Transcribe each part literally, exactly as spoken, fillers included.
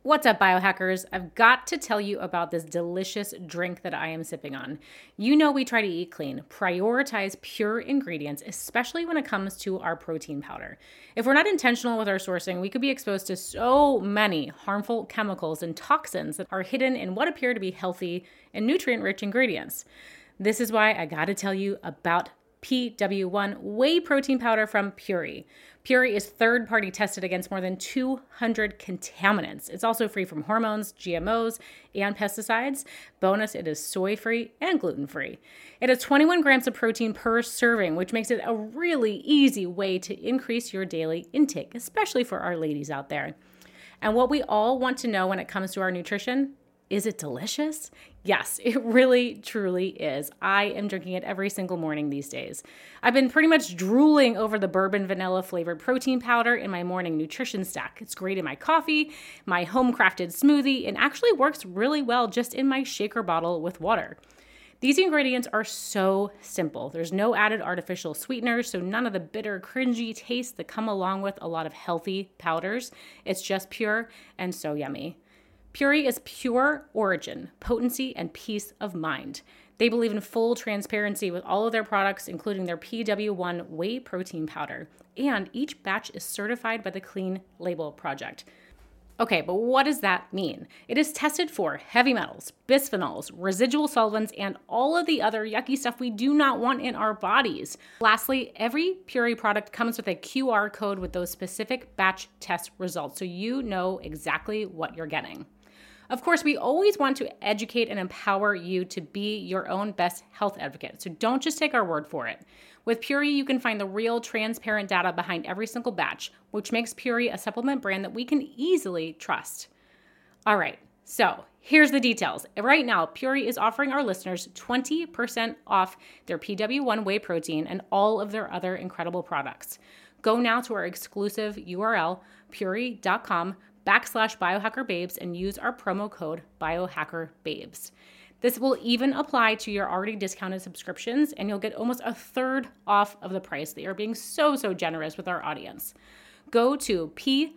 What's up, biohackers? I've got to tell you about this delicious drink that I am sipping on. You know we try to eat clean, prioritize pure ingredients, especially when it comes to our protein powder. If we're not intentional with our sourcing, we could be exposed to so many harmful chemicals and toxins that are hidden in what appear to be healthy and nutrient-rich ingredients. This is why I gotta tell you about P W one whey protein powder from Puori. Puori is third-party tested against more than two hundred contaminants. It's also free from hormones, G M Os, and pesticides. Bonus, it is soy-free and gluten-free. It has twenty-one grams of protein per serving, which makes it a really easy way to increase your daily intake, especially for our ladies out there. And what we all want to know when it comes to our nutrition, is it delicious? Yes, it really, truly is. I am drinking it every single morning these days. I've been pretty much drooling over the bourbon vanilla flavored protein powder in my morning nutrition stack. It's great in my coffee, my home crafted smoothie, and actually works really well just in my shaker bottle with water. These ingredients are so simple. There's no added artificial sweeteners, so none of the bitter, cringy tastes that come along with a lot of healthy powders. It's just pure and so yummy. Puori is pure origin, potency, and peace of mind. They believe in full transparency with all of their products, including their P W one whey protein powder. And each batch is certified by the Clean Label Project. Okay, but what does that mean? It is tested for heavy metals, bisphenols, residual solvents, and all of the other yucky stuff we do not want in our bodies. Lastly, every Puori product comes with a Q R code with those specific batch test results, so you know exactly what you're getting. Of course, we always want to educate and empower you to be your own best health advocate, so don't just take our word for it. With Puori, you can find the real, transparent data behind every single batch, which makes Puori a supplement brand that we can easily trust. All right, so here's the details. Right now, Puori is offering our listeners twenty percent off their P W one whey protein and all of their other incredible products. Go now to our exclusive U R L, puori.com backslash biohackerbabes, and use our promo code biohackerbabes. This will even apply to your already discounted subscriptions, and you'll get almost a third off of the price. They are being so, so generous with our audience. Go to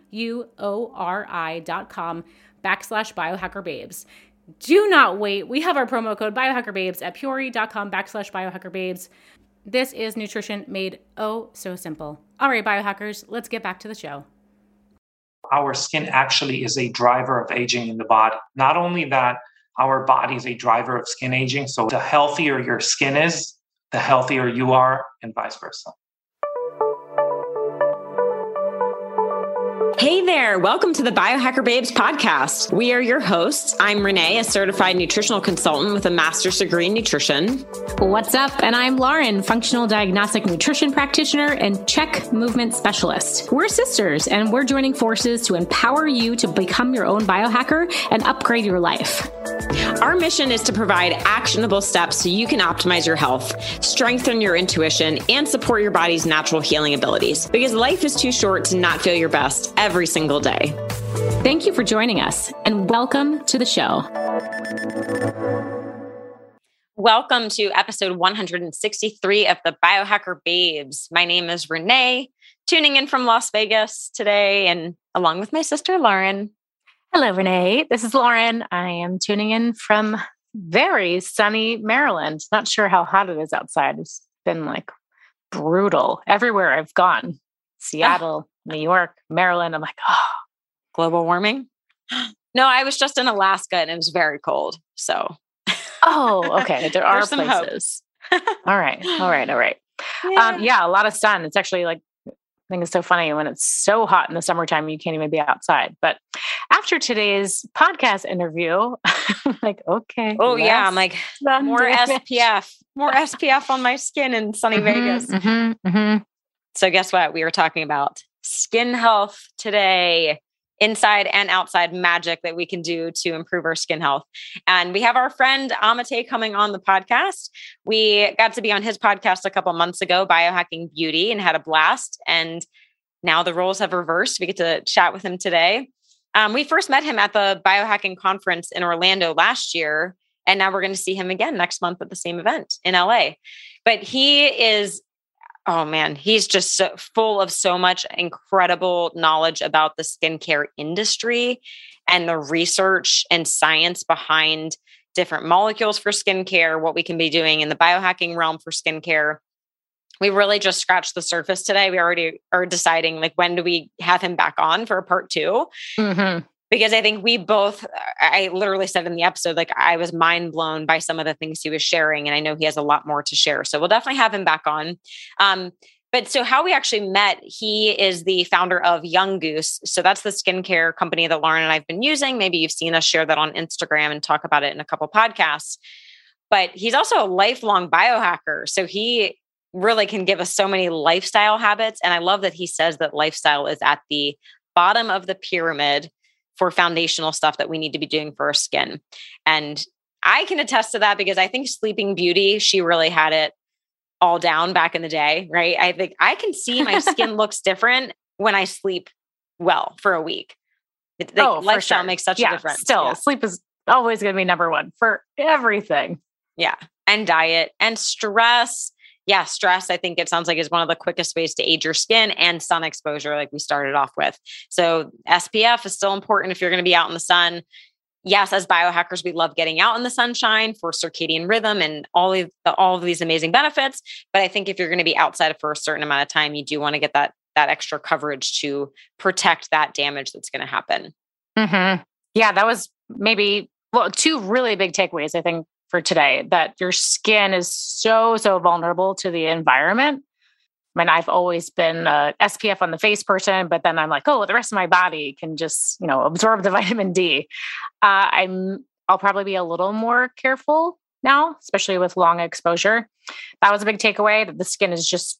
P-U-O-R-I dot com backslash biohackerbabes. Do not wait. We have our promo code biohackerbabes at puori.com backslash biohackerbabes. This is nutrition made oh so simple. All right, biohackers, let's get back to the show. Our skin actually is a driver of aging in the body. Not only that, our body is a driver of skin aging. So the healthier your skin is, the healthier you are, and vice versa. Hey there. Welcome to the Biohacker Babes podcast. We are your hosts. I'm Renee, a certified nutritional consultant with a master's degree in nutrition. What's up? And I'm Lauren, functional diagnostic nutrition practitioner and check movement specialist. We're sisters, and we're joining forces to empower you to become your own biohacker and upgrade your life. Our mission is to provide actionable steps so you can optimize your health, strengthen your intuition, and support your body's natural healing abilities. Because life is too short to not feel your best every single day. Thank you for joining us, and welcome to the show. Welcome to episode one hundred sixty-three of the Biohacker Babes. My name is Renee, tuning in from Las Vegas today, and along with my sister, Lauren. Hello, Renee. This is Lauren. I am tuning in from very sunny Maryland. Not sure how hot it is outside. It's been like brutal everywhere I've gone. Seattle, oh. New York, Maryland. I'm like, oh. Global warming? No, I was just in Alaska and it was very cold. So. Oh, okay. There are some places. all right. All right. All right. Yeah. Um, yeah, a lot of sun. It's actually like, I think it's so funny when it's so hot in the summertime, you can't even be outside. But after today's podcast interview, I'm like, okay. Oh yeah. I'm like, more S P F, more S P F on my skin in sunny mm-hmm, Vegas. Mm-hmm, mm-hmm. So guess what? We were talking about skin health today, inside and outside magic that we can do to improve our skin health. And we have our friend Amate coming on the podcast. We got to be on his podcast a couple months ago, Biohacking Beauty, and had a blast. And now the roles have reversed. We get to chat with him today. Um, we first met him at the Biohacking Conference in Orlando last year. And now we're going to see him again next month at the same event in L A. But he is Oh man, he's just so full of so much incredible knowledge about the skincare industry and the research and science behind different molecules for skincare, what we can be doing in the biohacking realm for skincare. We really just scratched the surface today. We already are deciding like, when do we have him back on for a part two? Mm-hmm. Because I think we both, I literally said in the episode, like I was mind blown by some of the things he was sharing. And I know he has a lot more to share. So we'll definitely have him back on. Um, but so how we actually met, he is the founder of Young Goose. So that's the skincare company that Lauren and I've been using. Maybe you've seen us share that on Instagram and talk about it in a couple podcasts. But he's also a lifelong biohacker. So he really can give us so many lifestyle habits. And I love that he says that lifestyle is at the bottom of the pyramid for foundational stuff that we need to be doing for our skin. And I can attest to that because I think Sleeping Beauty, she really had it all down back in the day, right? I think I can see my skin looks different when I sleep well for a week. It, like, oh, lifestyle sure. makes such yeah, a difference. Still, yeah. sleep is always going to be number one for everything. Yeah. And diet and stress. Yeah, stress, I think it sounds like is one of the quickest ways to age your skin, and sun exposure, like we started off with. So S P F is still important if you're going to be out in the sun. Yes, as biohackers, we love getting out in the sunshine for circadian rhythm and all of the, all of these amazing benefits. But I think if you're going to be outside for a certain amount of time, you do want to get that that extra coverage to protect that damage that's going to happen. Mm-hmm. Yeah, that was maybe well two really big takeaways, I think, for today, that your skin is so, so vulnerable to the environment. I mean, I've always been a S P F on the face person, but then I'm like, oh, the rest of my body can just, you know, absorb the vitamin D. Uh, I'm, I'll probably be a little more careful now, especially with long exposure. That was a big takeaway, that the skin is just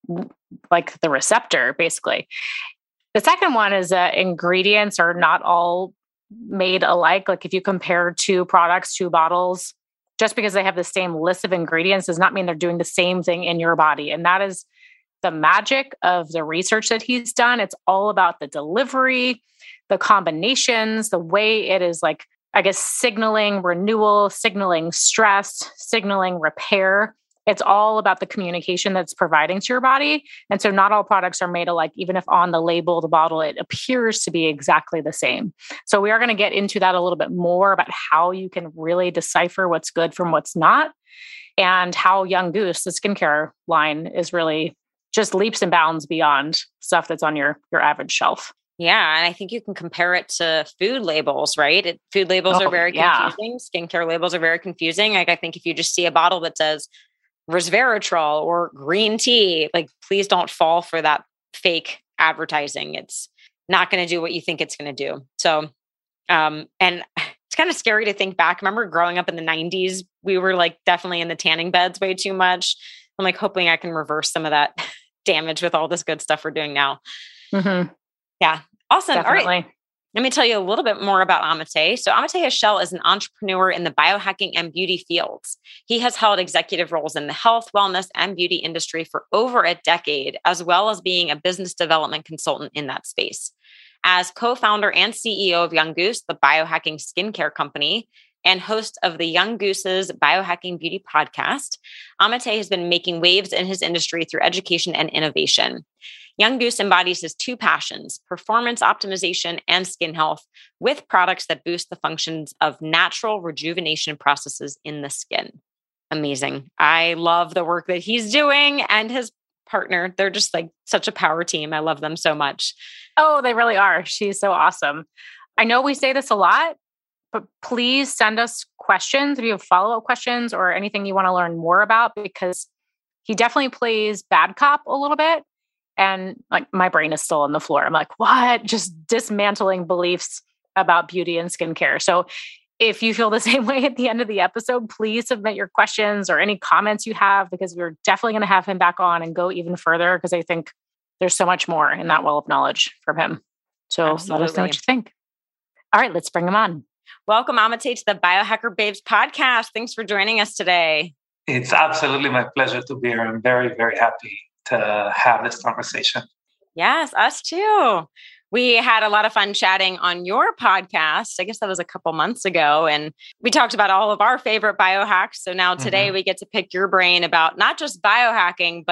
like the receptor, basically. The second one is that ingredients are not all made alike. Like if you compare two products, two bottles, just because they have the same list of ingredients does not mean they're doing the same thing in your body. And that is the magic of the research that he's done. It's all about the delivery, the combinations, the way it is like, I guess, signaling renewal, signaling stress, signaling repair. It's all about the communication that's providing to your body. And so not all products are made alike, even if on the label, the bottle, it appears to be exactly the same. So we are going to get into that a little bit more about how you can really decipher what's good from what's not, and how Young Goose, the skincare line, is really just leaps and bounds beyond stuff that's on your, your average shelf. Yeah. And I think you can compare it to food labels, right? It, food labels oh, are very yeah. confusing. Skincare labels are very confusing. Like I think if you just see a bottle that says resveratrol or green tea, like please don't fall for that fake advertising. It's not going to do what you think it's going to do. So, um, and it's kind of scary to think back. Remember growing up in the nineties, we were like definitely in the tanning beds way too much. I'm like hoping I can reverse some of that damage with all this good stuff we're doing now. Mm-hmm. Yeah. Awesome. Definitely. All right. Let me tell you a little bit more about Amitay. So Amitay Hashel is an entrepreneur in the biohacking and beauty fields. He has held executive roles in the health, wellness, and beauty industry for over a decade, as well as being a business development consultant in that space. As co-founder and C E O of Young Goose, the biohacking skincare company, and host of the Young Goose's Biohacking Beauty podcast, Amitay has been making waves in his industry through education and innovation. Young Goose embodies his two passions, performance optimization and skin health, with products that boost the functions of natural rejuvenation processes in the skin. Amazing. I love the work that he's doing, and his partner. They're just like such a power team. I love them so much. Oh, they really are. She's so awesome. I know we say this a lot, but please send us questions if you have follow-up questions or anything you want to learn more about, because he definitely plays bad cop a little bit. And like my brain is still on the floor. I'm like, what? Just dismantling beliefs about beauty and skincare. So if you feel the same way at the end of the episode, please submit your questions or any comments you have, because we're definitely going to have him back on and go even further, because I think there's so much more in that well of knowledge from him. So Absolutely. Let us know what you think. All right, let's bring him on. Welcome, Amitay, to the Biohacker Babes podcast. Thanks for joining us today. It's absolutely my pleasure to be here. I'm very, very happy to have this conversation. Yes, us too. We had a lot of fun chatting on your podcast. I guess that was a couple months ago. And we talked about all of our favorite biohacks. So now today mm-hmm. we get to pick your brain about not just biohacking, but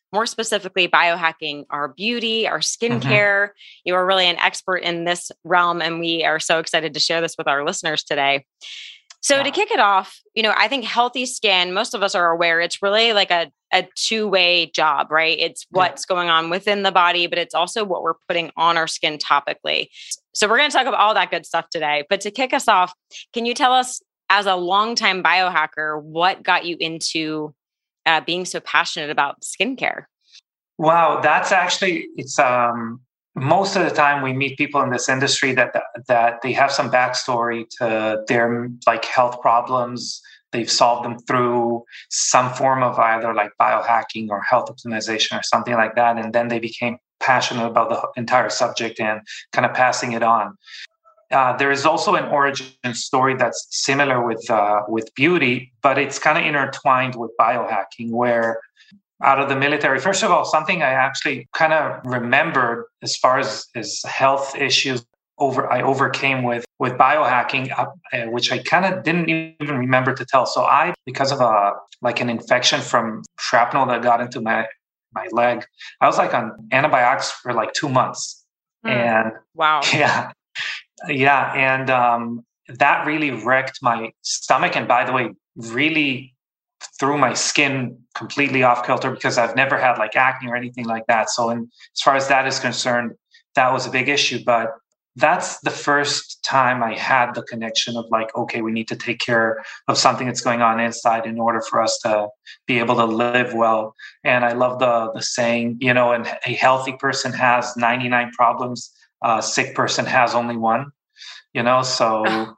more specifically biohacking our beauty, our skincare. Mm-hmm. You are really an expert in this realm, and we are so excited to share this with our listeners today. So yeah. to kick it off, you know, I think healthy skin, most of us are aware it's really like a, a two-way job, right? It's what's yeah. going on within the body, but it's also what we're putting on our skin topically. So we're going to talk about all that good stuff today. But to kick us off, can you tell us, as a longtime biohacker, what got you into uh, being so passionate about skincare? Wow, that's actually, it's um, most of the time we meet people in this industry that that they have some backstory to their like health problems. They've solved them through some form of either like biohacking or health optimization or something like that. And then they became passionate about the entire subject and kind of passing it on. Uh, there is also an origin story that's similar with uh, with beauty, but it's kind of intertwined with biohacking, where out of the military, first of all, something I actually kind of remembered as far as, as health issues over I overcame with with biohacking, uh, which I kind of didn't even remember to tell. So I, because of a like an infection from shrapnel that got into my my leg, I was like on antibiotics for like two months. Mm. And wow, yeah, yeah, and um, that really wrecked my stomach. And by the way, really threw my skin completely off kilter because I've never had like acne or anything like that. So, in, as far as that is concerned, that was a big issue. But that's the first time I had the connection of like, okay, we need to take care of something that's going on inside in order for us to be able to live well. And I love the the saying, you know, and a healthy person has ninety-nine problems, a sick person has only one, you know, so.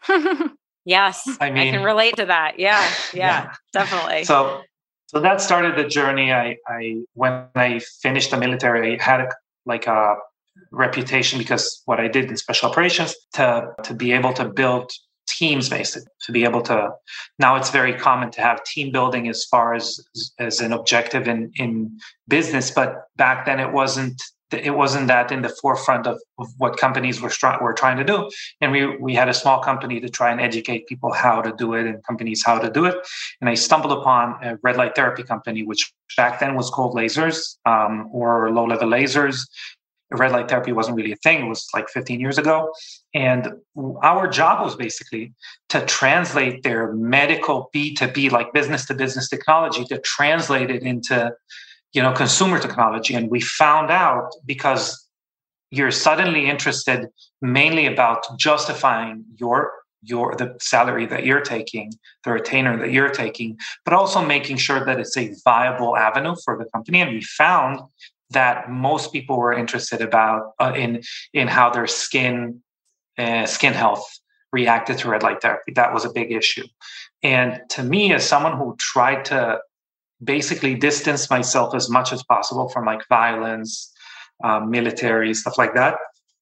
Yes, I mean, I can relate to that. Yeah, yeah, yeah. Definitely. So, so that started the journey. I, I, when I finished the military, I had a, like a reputation because what I did in special operations to to be able to build teams, basically, to be able to. Now it's very common to have team building as far as as an objective in in business, but back then it wasn't. It wasn't that in the forefront of, of what companies were, stri- were trying to do. And we we had a small company to try and educate people how to do it and companies how to do it. And I stumbled upon a red light therapy company, which back then was called lasers um, or low-level lasers. Red light therapy wasn't really a thing. It was like fifteen years ago. And our job was basically to translate their medical B to B, like business to business technology, to translate it into you know, consumer technology. And we found out because you're suddenly interested mainly about justifying your your the salary that you're taking, the retainer that you're taking, but also making sure that it's a viable avenue for the company. And we found that most people were interested about uh, in in how their skin uh, skin health reacted to red light therapy. That was a big issue. And to me, as someone who tried to basically distance myself as much as possible from like violence, um, military, stuff like that,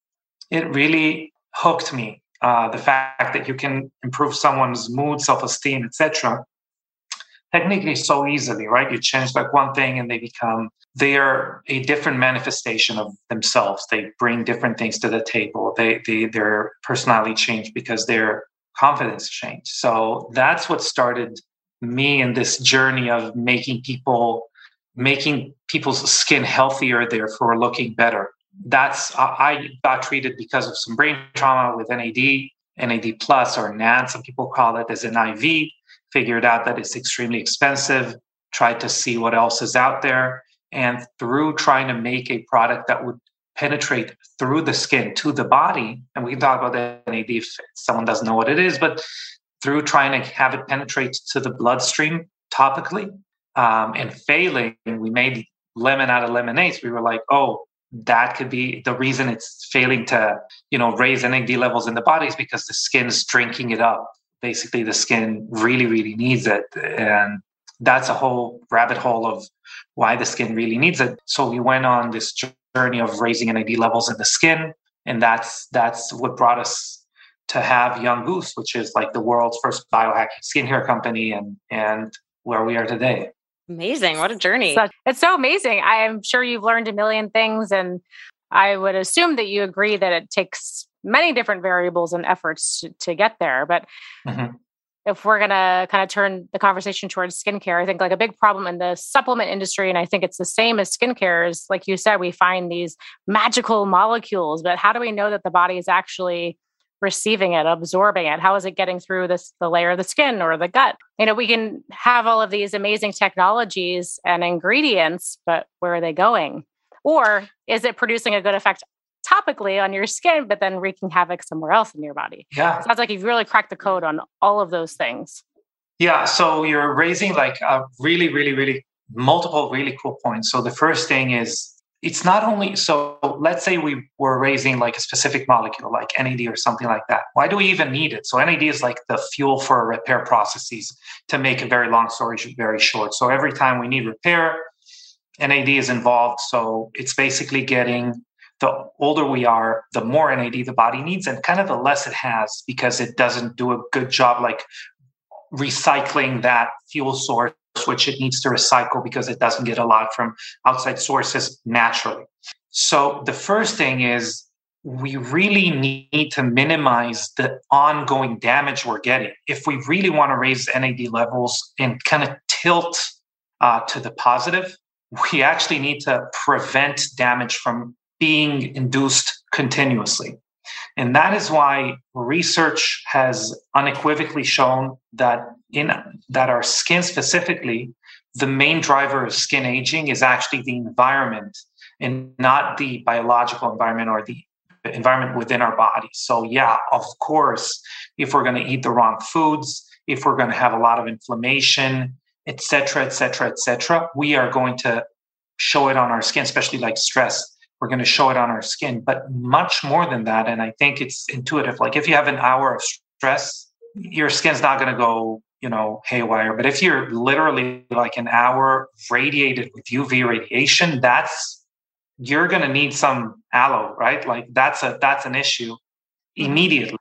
it really hooked me. Uh, the fact that you can improve someone's mood, self-esteem, et cetera, technically so easily, right? You change like one thing and they become, they are a different manifestation of themselves. They bring different things to the table. They, they their personality changed because their confidence changed. So that's what started me in this journey of making people making people's skin healthier, therefore looking better. That's I got treated because of some brain trauma with N A D, N A D plus or N A D, some people call it, as an I V. Figured out that it's extremely expensive. Tried to see what else is out there, and through trying to make a product that would penetrate through the skin to the body, and we can talk about N A D if someone doesn't know what it is, but through trying to have it penetrate to the bloodstream topically um, and failing, we made lemon out of lemonade. We were like, oh, that could be the reason it's failing to, you know, raise N A D levels in the body is because the skin's drinking it up. Basically, the skin really, really needs it. And that's a whole rabbit hole of why the skin really needs it. So we went on this journey of raising N A D levels in the skin. And that's that's what brought us to have Young Goose, which is like the world's first biohacking skincare company, and and where we are today. Amazing. What a journey. So, it's so amazing. I am sure you've learned a million things, and I would assume that you agree that it takes many different variables and efforts to, to get there. But mm-hmm. if we're going to kind of turn the conversation towards skincare, I think like a big problem in the supplement industry, and I think it's the same as skincare, is like you said, we find these magical molecules, but how do we know that the body is actually receiving it, absorbing it? How is it getting through this, the layer of the skin or the gut? You know, we can have all of these amazing technologies and ingredients, but where are they going? Or is it producing a good effect topically on your skin, but then wreaking havoc somewhere else in your body? Yeah. It sounds like you've really cracked the code on all of those things. Yeah. So you're raising like a really, really, really multiple really cool points. So the first thing is, it's not only, so let's say we were raising like a specific molecule, like N A D or something like that. Why do we even need it? So N A D is like the fuel for repair processes, to make a very long story very short. So every time we need repair, N A D is involved. So it's basically getting, the older we are, the more N A D the body needs, and kind of the less it has, because it doesn't do a good job like recycling that fuel source, which it needs to recycle because it doesn't get a lot from outside sources naturally. So the first thing is, we really need to minimize the ongoing damage we're getting. If we really want to raise N A D levels and kind of tilt uh, to the positive, we actually need to prevent damage from being induced continuously. And that is why research has unequivocally shown that in that our skin specifically, the main driver of skin aging is actually the environment and not the biological environment or the environment within our body. So yeah, of course, if we're going to eat the wrong foods, if we're going to have a lot of inflammation, et cetera, et cetera, et cetera, we are going to show it on our skin, especially like stress. We're going to show it on our skin, but much more than that. And I think it's intuitive. Like if you have an hour of stress, your skin's not going to go, you know, haywire. But if you're literally like an hour radiated with U V radiation, that's, you're going to need some aloe, right? Like that's a, that's an issue immediately.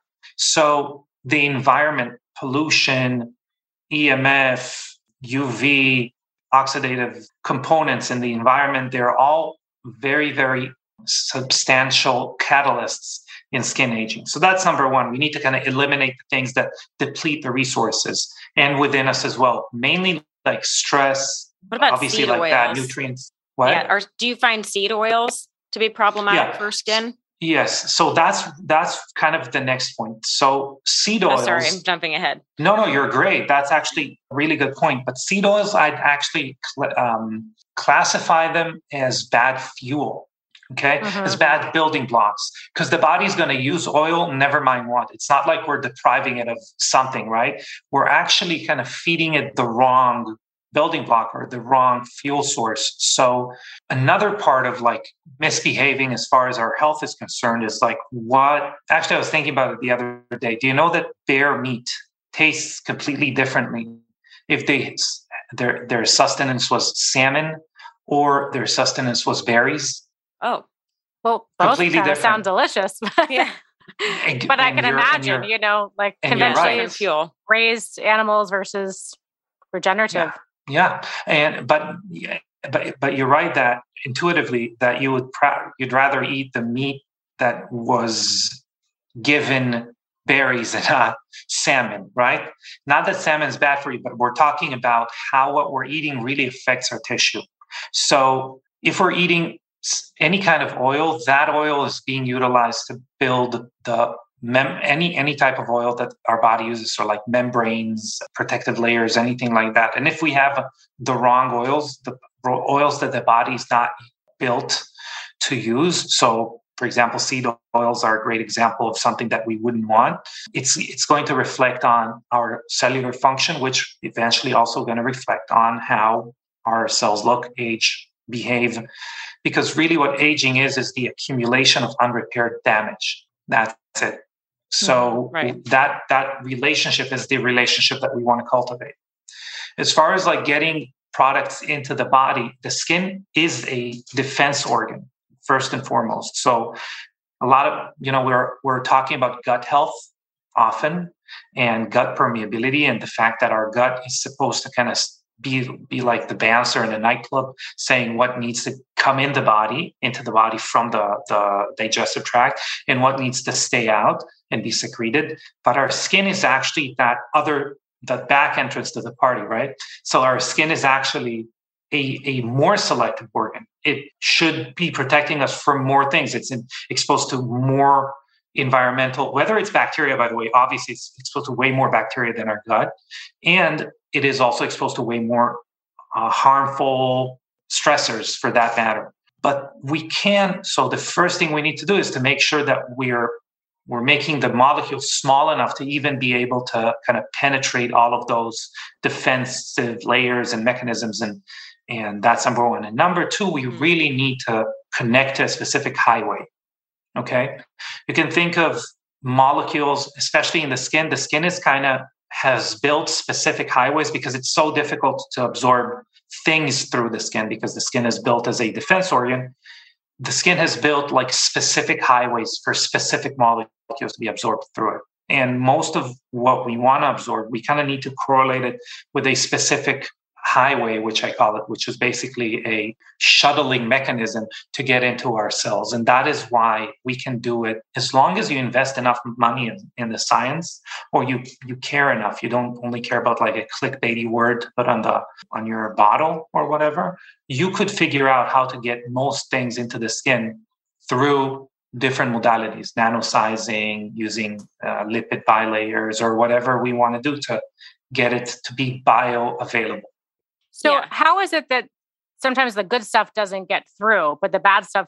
So the environment, pollution, E M F, U V, oxidative components in the environment, they're all very, very substantial catalysts in skin aging. So that's number one. We need to kind of eliminate the things that deplete the resources and within us as well. Mainly like stress, what about obviously seed like oils? bad nutrients. What? Yeah. Or do you find seed oils to be problematic Yeah. for skin? Yes. So that's that's kind of the next point. So seed oils. Oh, sorry, I'm jumping ahead. No, no, you're great. That's actually a really good point. But seed oils, I'd actually cl- um, classify them as bad fuel, okay? Mm-hmm. As bad building blocks, because the body's going to use oil, never mind what. It's not like we're depriving it of something, right? We're actually kind of feeding it the wrong building block or the wrong fuel source. So another part of like misbehaving as far as our health is concerned is like what, actually I was thinking about it the other day. Do you know that bear meat tastes completely differently if they their their sustenance was salmon or their sustenance was berries? Oh, well, both Completely kind of different. sound delicious. yeah. And- But I and can you're- and imagine, you're- you know, like and you're conventionally right. Different fuel. raised animals versus regenerative. Yeah, and but but but you're right that intuitively that you would pra- you'd rather eat the meat that was given berries and not salmon, right? Not that salmon is bad for you, but we're talking about how what we're eating really affects our tissue. So if we're eating any kind of oil, that oil is being utilized to build the Mem- any any type of oil that our body uses, so like membranes, protective layers, anything like that. And if we have the wrong oils, the oils that the body's not built to use, so for example, seed oils are a great example of something that we wouldn't want. It's it's going to reflect on our cellular function, which eventually also going to reflect on how our cells look, age, behave. Because really what aging is, is the accumulation of unrepaired damage. That's it. So right. that that relationship is the relationship that we want to cultivate. As far as like getting products into the body, the skin is a defense organ, first and foremost. So a lot of, you know, we're we're talking about gut health often and gut permeability and the fact that our gut is supposed to kind of be be like the bouncer in a nightclub, saying what needs to come in the body, into the body from the, the digestive tract and what needs to stay out and be secreted. But our skin is actually that other the back entrance to the party, right? So our skin is actually a, a more selective organ. It should be protecting us from more things. It's in, exposed to more environmental, whether it's bacteria, by the way, obviously it's exposed to way more bacteria than our gut. And it is also exposed to way more uh, harmful stressors for that matter. But we can, so the first thing we need to do is to make sure that we're we're making the molecules small enough to even be able to kind of penetrate all of those defensive layers and mechanisms. And, and that's number one. And number two, we really need to connect to a specific highway. Okay. You can think of molecules, especially in the skin. The skin is kind of has built specific highways because it's so difficult to absorb things through the skin because the skin is built as a defense organ. The skin has built like specific highways for specific molecules to be absorbed through it. And most of what we want to absorb, we kind of need to correlate it with a specific highway, which I call it, which is basically a shuttling mechanism to get into our cells. And that is why we can do it as long as you invest enough money in, in the science, or you you care enough. You don't only care about like a clickbaity word put on the on your bottle or whatever. You could figure out how to get most things into the skin through different modalities, nanosizing, using uh, lipid bilayers, or whatever we want to do to get it to be bioavailable. So Yeah. how is it that sometimes the good stuff doesn't get through, but the bad stuff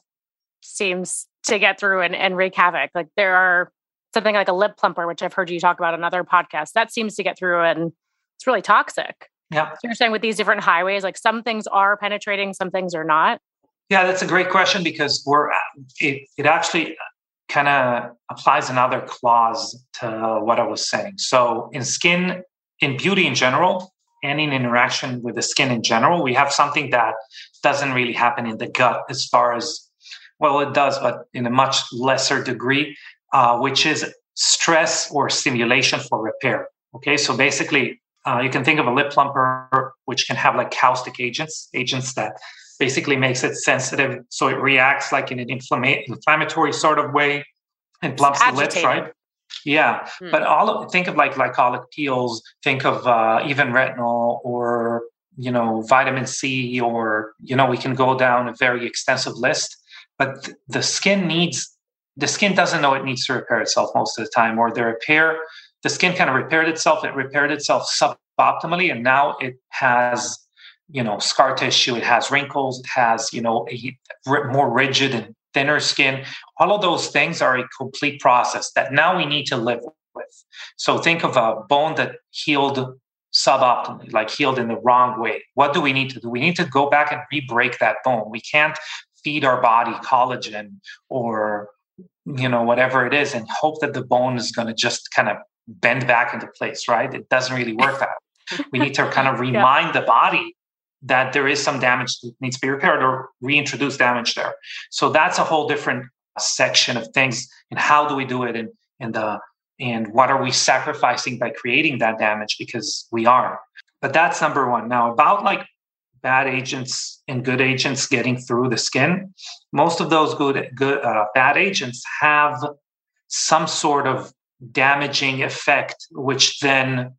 seems to get through and, and wreak havoc? Like there are something like a lip plumper, which I've heard you talk about on other podcasts, that seems to get through and it's really toxic. Yeah. So you're saying with these different highways, like some things are penetrating, some things are not? Yeah, that's a great question because we're it, it actually kind of applies another clause to what I was saying. So in skin, in beauty in general, and in interaction with the skin in general, we have something that doesn't really happen in the gut as far as, well, it does, but in a much lesser degree, uh, which is stress or stimulation for repair. Okay, so basically, uh, you can think of a lip plumper, which can have like caustic agents, agents that basically makes it sensitive. So it reacts like in an inflama- inflammatory sort of way and plumps the lips, right? Yeah, hmm. But all of, think of like glycolic peels, think of uh, even retinol or, you know, vitamin C, or, you know, we can go down a very extensive list, but th- the skin needs, the skin doesn't know it needs to repair itself most of the time, or the repair, the skin kind of repaired itself, it repaired itself suboptimally, and now it has, you know, scar tissue, it has wrinkles, it has, you know, a r- more rigid and thinner skin. All of those things are a complete process that now we need to live with. So think of a bone that healed suboptimally, like healed in the wrong way. What do we need to do? We need to go back and re-break that bone. We can't feed our body collagen or, you know, whatever it is and hope that the bone is going to just kind of bend back into place, right? It doesn't really work that way. We need to kind of remind yeah. the body that there is some damage that needs to be repaired or reintroduce damage there. So that's a whole different section of things. And how do we do it? And, and, uh, and what are we sacrificing by creating that damage? Because we are. But that's number one. Now, about like bad agents and good agents getting through the skin, most of those good, good uh, bad agents have some sort of damaging effect, which then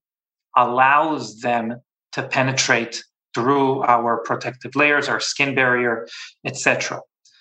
allows them to penetrate through our protective layers, our skin barrier, et cetera.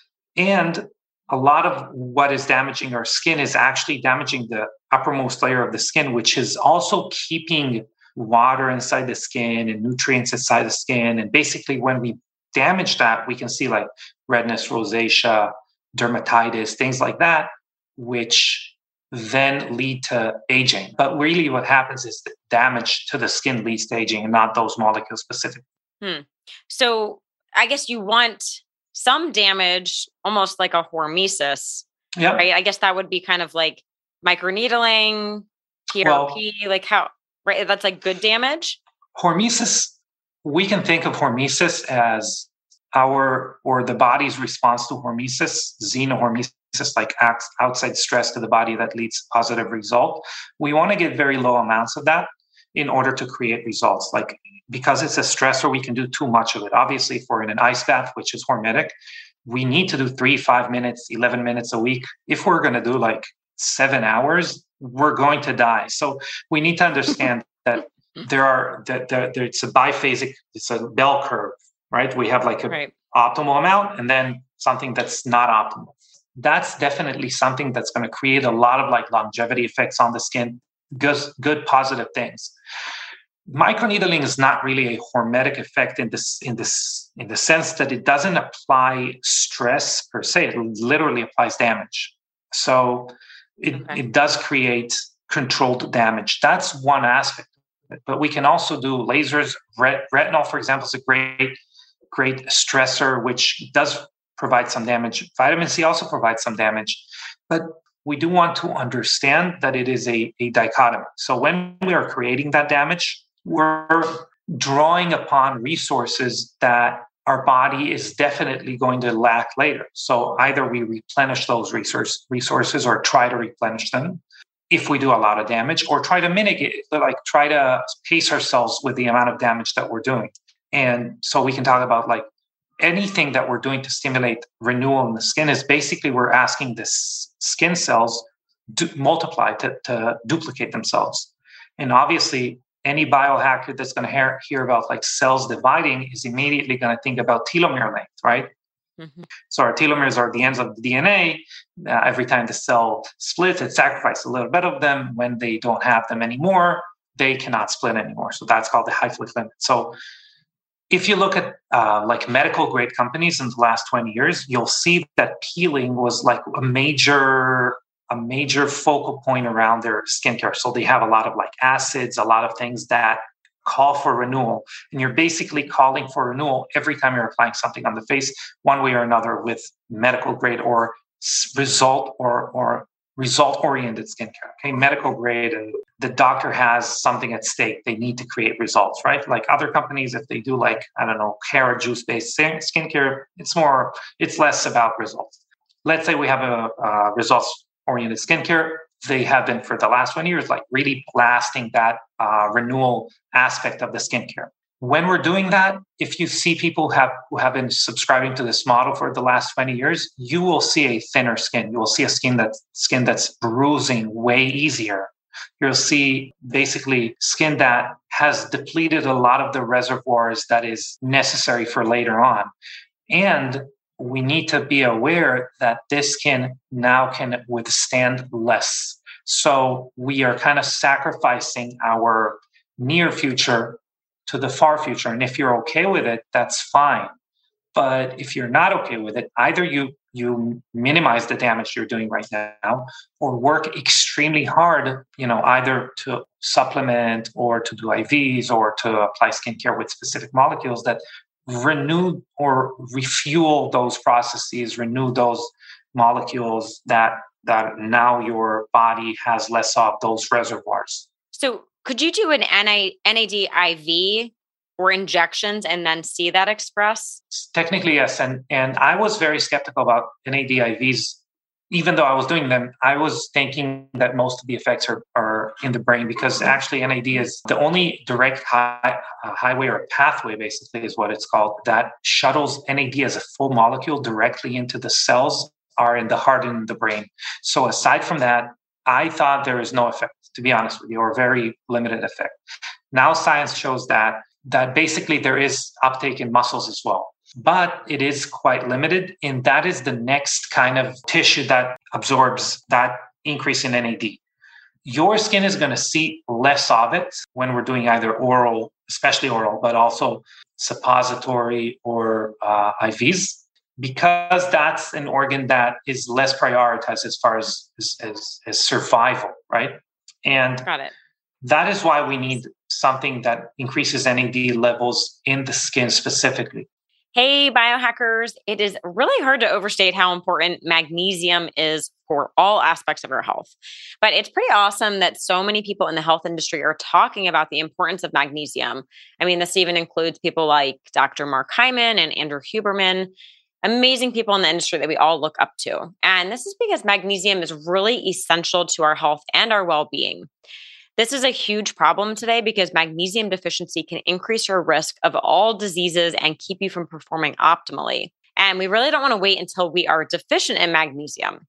And a lot of what is damaging our skin is actually damaging the uppermost layer of the skin, which is also keeping water inside the skin and nutrients inside the skin. And basically, when we damage that, we can see like redness, rosacea, dermatitis, things like that, which then lead to aging. But really what happens is the damage to the skin leads to aging and not those molecules specifically. Hmm. So I guess you want some damage, almost like a hormesis. Yeah. Right? I guess that would be kind of like microneedling, P R P, well, like how, right? That's like good damage. Hormesis, we can think of hormesis as our, or the body's response to hormesis, xenohormesis, like outside stress to the body that leads to positive result. We want to get very low amounts of that in order to create results. Like, because it's a stressor, we can do too much of it. Obviously, if we're in an ice bath, which is hormetic, we need to do three, five minutes, eleven minutes a week. If we're going to do like seven hours, we're going to die. So we need to understand that there are that the, the, it's a biphasic, it's a bell curve, right? We have like a right. optimal amount and then something that's not optimal. That's definitely something that's going to create a lot of like longevity effects on the skin, good, good positive things. Microneedling is not really a hormetic effect in this in this in the sense that it doesn't apply stress per se. It literally applies damage. So it, okay. it does create controlled damage. That's one aspect of it. But we can also do lasers. Ret- retinol, for example, is a great, great stressor, which does provide some damage. Vitamin C also provides some damage. But we do want to understand that it is a, a dichotomy. So when we are creating that damage, we're drawing upon resources that our body is definitely going to lack later. So either we replenish those resource, resources or try to replenish them if we do a lot of damage, or try to mitigate it, like try to pace ourselves with the amount of damage that we're doing. And so we can talk about like anything that we're doing to stimulate renewal in the skin is basically we're asking the skin cells to multiply, to, to duplicate themselves. And obviously, any biohacker that's going to hear, hear about like cells dividing is immediately going to think about telomere length, right? Mm-hmm. So our telomeres are the ends of the D N A. Uh, every time the cell splits, it sacrifices a little bit of them. When they don't have them anymore, they cannot split anymore. So that's called the Hayflick limit. So if you look at uh, like medical grade companies in the last twenty years, you'll see that peeling was like a major a major focal point around their skincare. So they have a lot of like acids, a lot of things that call for renewal. And you're basically calling for renewal every time you're applying something on the face, one way or another, with medical grade or result or, or result-oriented skincare. Okay, medical grade, and the doctor has something at stake. They need to create results, right? Like other companies, if they do like, I don't know, carrot juice-based skincare, it's more, it's less about results. Let's say we have a, a results oriented skincare. They have been for the last twenty years, like really blasting that uh, renewal aspect of the skincare. When we're doing that, if you see people have, who have been subscribing to this model for the last twenty years, you will see a thinner skin. You will see a skin that's skin that's bruising way easier. You'll see basically skin that has depleted a lot of the reservoirs that is necessary for later on. And we need to be aware that this skin now can withstand less. So we are kind of sacrificing our near future to the far future. And if you're okay with it, that's fine. But if you're not okay with it, either you you minimize the damage you're doing right now, or work extremely hard, you know, either to supplement or to do I Vs or to apply skincare with specific molecules that renew or refuel those processes, renew those molecules that that now your body has less of those reservoirs. So could you do an N A D I V or injections and then see that express? Technically, yes. And, and I was very skeptical about N A D I Vs. Even though I was doing them, I was thinking that most of the effects are, are in the brain, because actually N A D is the only direct high, uh, highway or pathway, basically is what it's called, that shuttles N A D as a full molecule directly into the cells are in the heart and the brain. So aside from that, I thought there is no effect, to be honest with you, or very limited effect. Now science shows that that basically there is uptake in muscles as well. But it is quite limited, and that is the next kind of tissue that absorbs that increase in N A D. Your skin is going to see less of it when we're doing either oral, especially oral, but also suppository or uh, I Vs, because that's an organ that is less prioritized as far as, as, as, as survival, right? And Got it. That is why we need something that increases N A D levels in the skin specifically. Hey, biohackers, it is really hard to overstate how important magnesium is for all aspects of our health. But it's pretty awesome that so many people in the health industry are talking about the importance of magnesium. I mean, this even includes people like Doctor Mark Hyman and Andrew Huberman, amazing people in the industry that we all look up to. And this is because magnesium is really essential to our health and our well-being. This is a huge problem today because magnesium deficiency can increase your risk of all diseases and keep you from performing optimally. And we really don't want to wait until we are deficient in magnesium.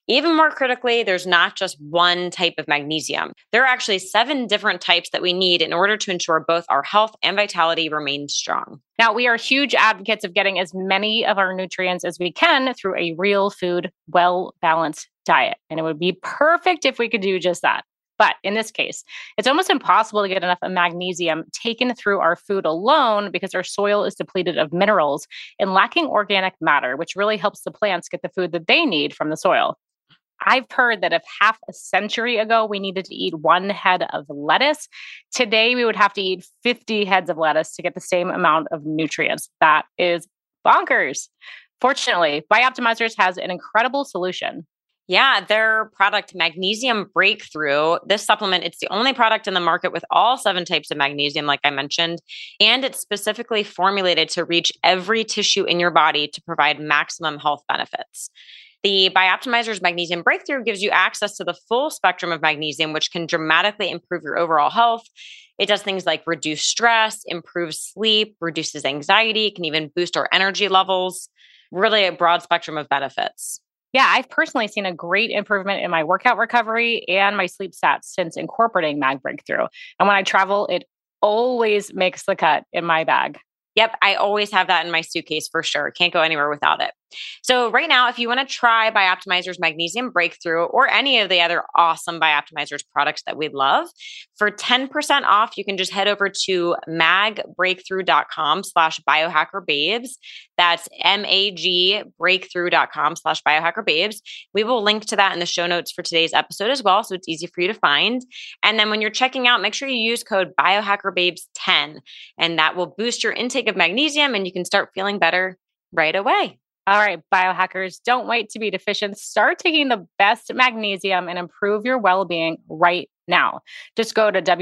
Even more critically, there's not just one type of magnesium. There are actually seven different types that we need in order to ensure both our health and vitality remain strong. Now, we are huge advocates of getting as many of our nutrients as we can through a real food, well-balanced diet. And it would be perfect if we could do just that. But in this case, it's almost impossible to get enough magnesium taken through our food alone because our soil is depleted of minerals and lacking organic matter, which really helps the plants get the food that they need from the soil. I've heard that if half a century ago we needed to eat one head of lettuce, today we would have to eat fifty heads of lettuce to get the same amount of nutrients. That is bonkers. Fortunately, Bioptimizers has an incredible solution. Yeah, their product Magnesium Breakthrough, this supplement, it's the only product in the market with all seven types of magnesium, like I mentioned, and it's specifically formulated to reach every tissue in your body to provide maximum health benefits. The Bioptimizers Magnesium Breakthrough gives you access to the full spectrum of magnesium, which can dramatically improve your overall health. It does things like reduce stress, improves sleep, reduces anxiety, can even boost our energy levels. Really a broad spectrum of benefits. Yeah, I've personally seen a great improvement in my workout recovery and my sleep stats since incorporating Mag Breakthrough. And when I travel, it always makes the cut in my bag. Yep, I always have that in my suitcase for sure. Can't go anywhere without it. So right now, if you want to try Bioptimizers Magnesium Breakthrough or any of the other awesome Bioptimizers products that we love, for ten percent off, you can just head over to magbreakthrough.com slash biohackerbabes. That's M-A-G breakthrough.com slash biohackerbabes. We will link to that in the show notes for today's episode as well, so it's easy for you to find. And then when you're checking out, make sure you use code biohackerbabes ten, and that will boost your intake of magnesium and you can start feeling better right away. All right, biohackers, don't wait to be deficient. Start taking the best magnesium and improve your well-being right now. Just go to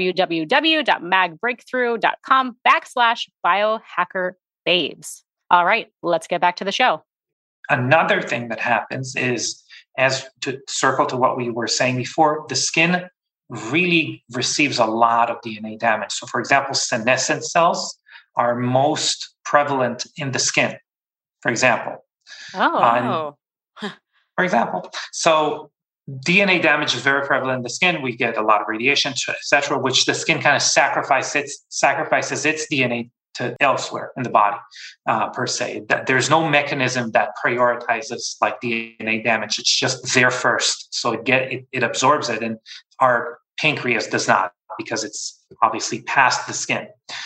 www.magbreakthrough.com backslash biohackerbabes. All right, let's get back to the show. Another thing that happens is, as to circle to what we were saying before, the skin really receives a lot of D N A damage. So for example, senescent cells are most prevalent in the skin, for example. Oh, um, for example. So D N A damage is very prevalent in the skin. We get a lot of radiation, et cetera, which the skin kind of sacrifices its, sacrifices its D N A to elsewhere in the body, uh, per se. That there's no mechanism that prioritizes like D N A damage. It's just there first, so it get it, it absorbs it, and our pancreas does not because it's obviously past the skin.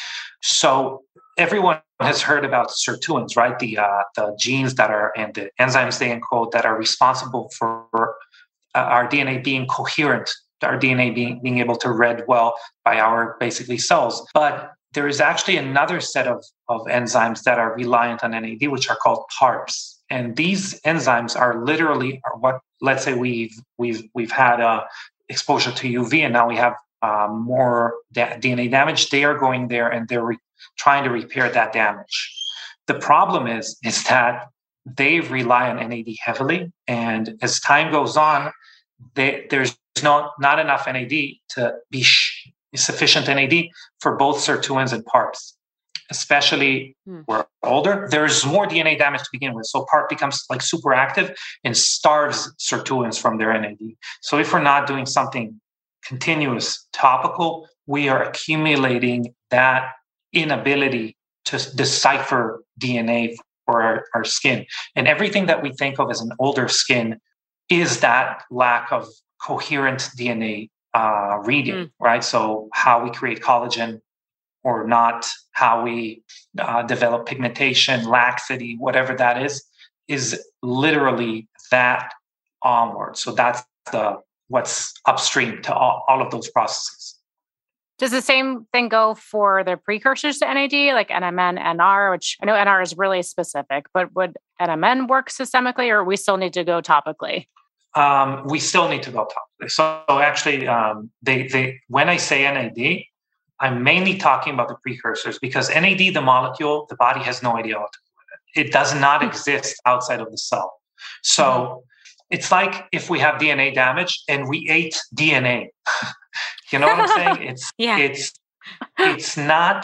So everyone has heard about sirtuins, right? The uh, the genes that are and the enzymes they encode that are responsible for uh, our D N A being coherent, our D N A being being able to read well by our basically cells. But there is actually another set of, of enzymes that are reliant on N A D, which are called PARPs. And these enzymes are literally are what, let's say we've we've we've had uh, exposure to U V, and now we have uh, more da- D N A damage. They are going there and they're re- trying to repair that damage. The problem is is that they rely on N A D heavily, and as time goes on, they, there's not not enough N A D to be sh- sufficient N A D for both sirtuins and PARPs. Especially hmm. we're older, there's more D N A damage to begin with. So PARP becomes like super active and starves sirtuins from their N A D. So if we're not doing something continuous topical, we are accumulating that inability to decipher D N A for our, our skin. And everything that we think of as an older skin is that lack of coherent D N A uh, reading, mm. right? So how we create collagen or not, how we uh, develop pigmentation, laxity, whatever that is, is literally that onward. So that's the what's upstream to all, all of those processes. Does the same thing go for the precursors to N A D, like N M N, N R, which I know N R is really specific, but would N M N work systemically, or we still need to go topically? Um, we still need to go topically. So actually, um, they, they when I say N A D, I'm mainly talking about the precursors, because N A D, the molecule, the body has no idea what to do with it. It does not exist outside of the cell. So mm-hmm. it's like if we have D N A damage and we ate D N A. You know what I'm saying? It's yeah. it's it's not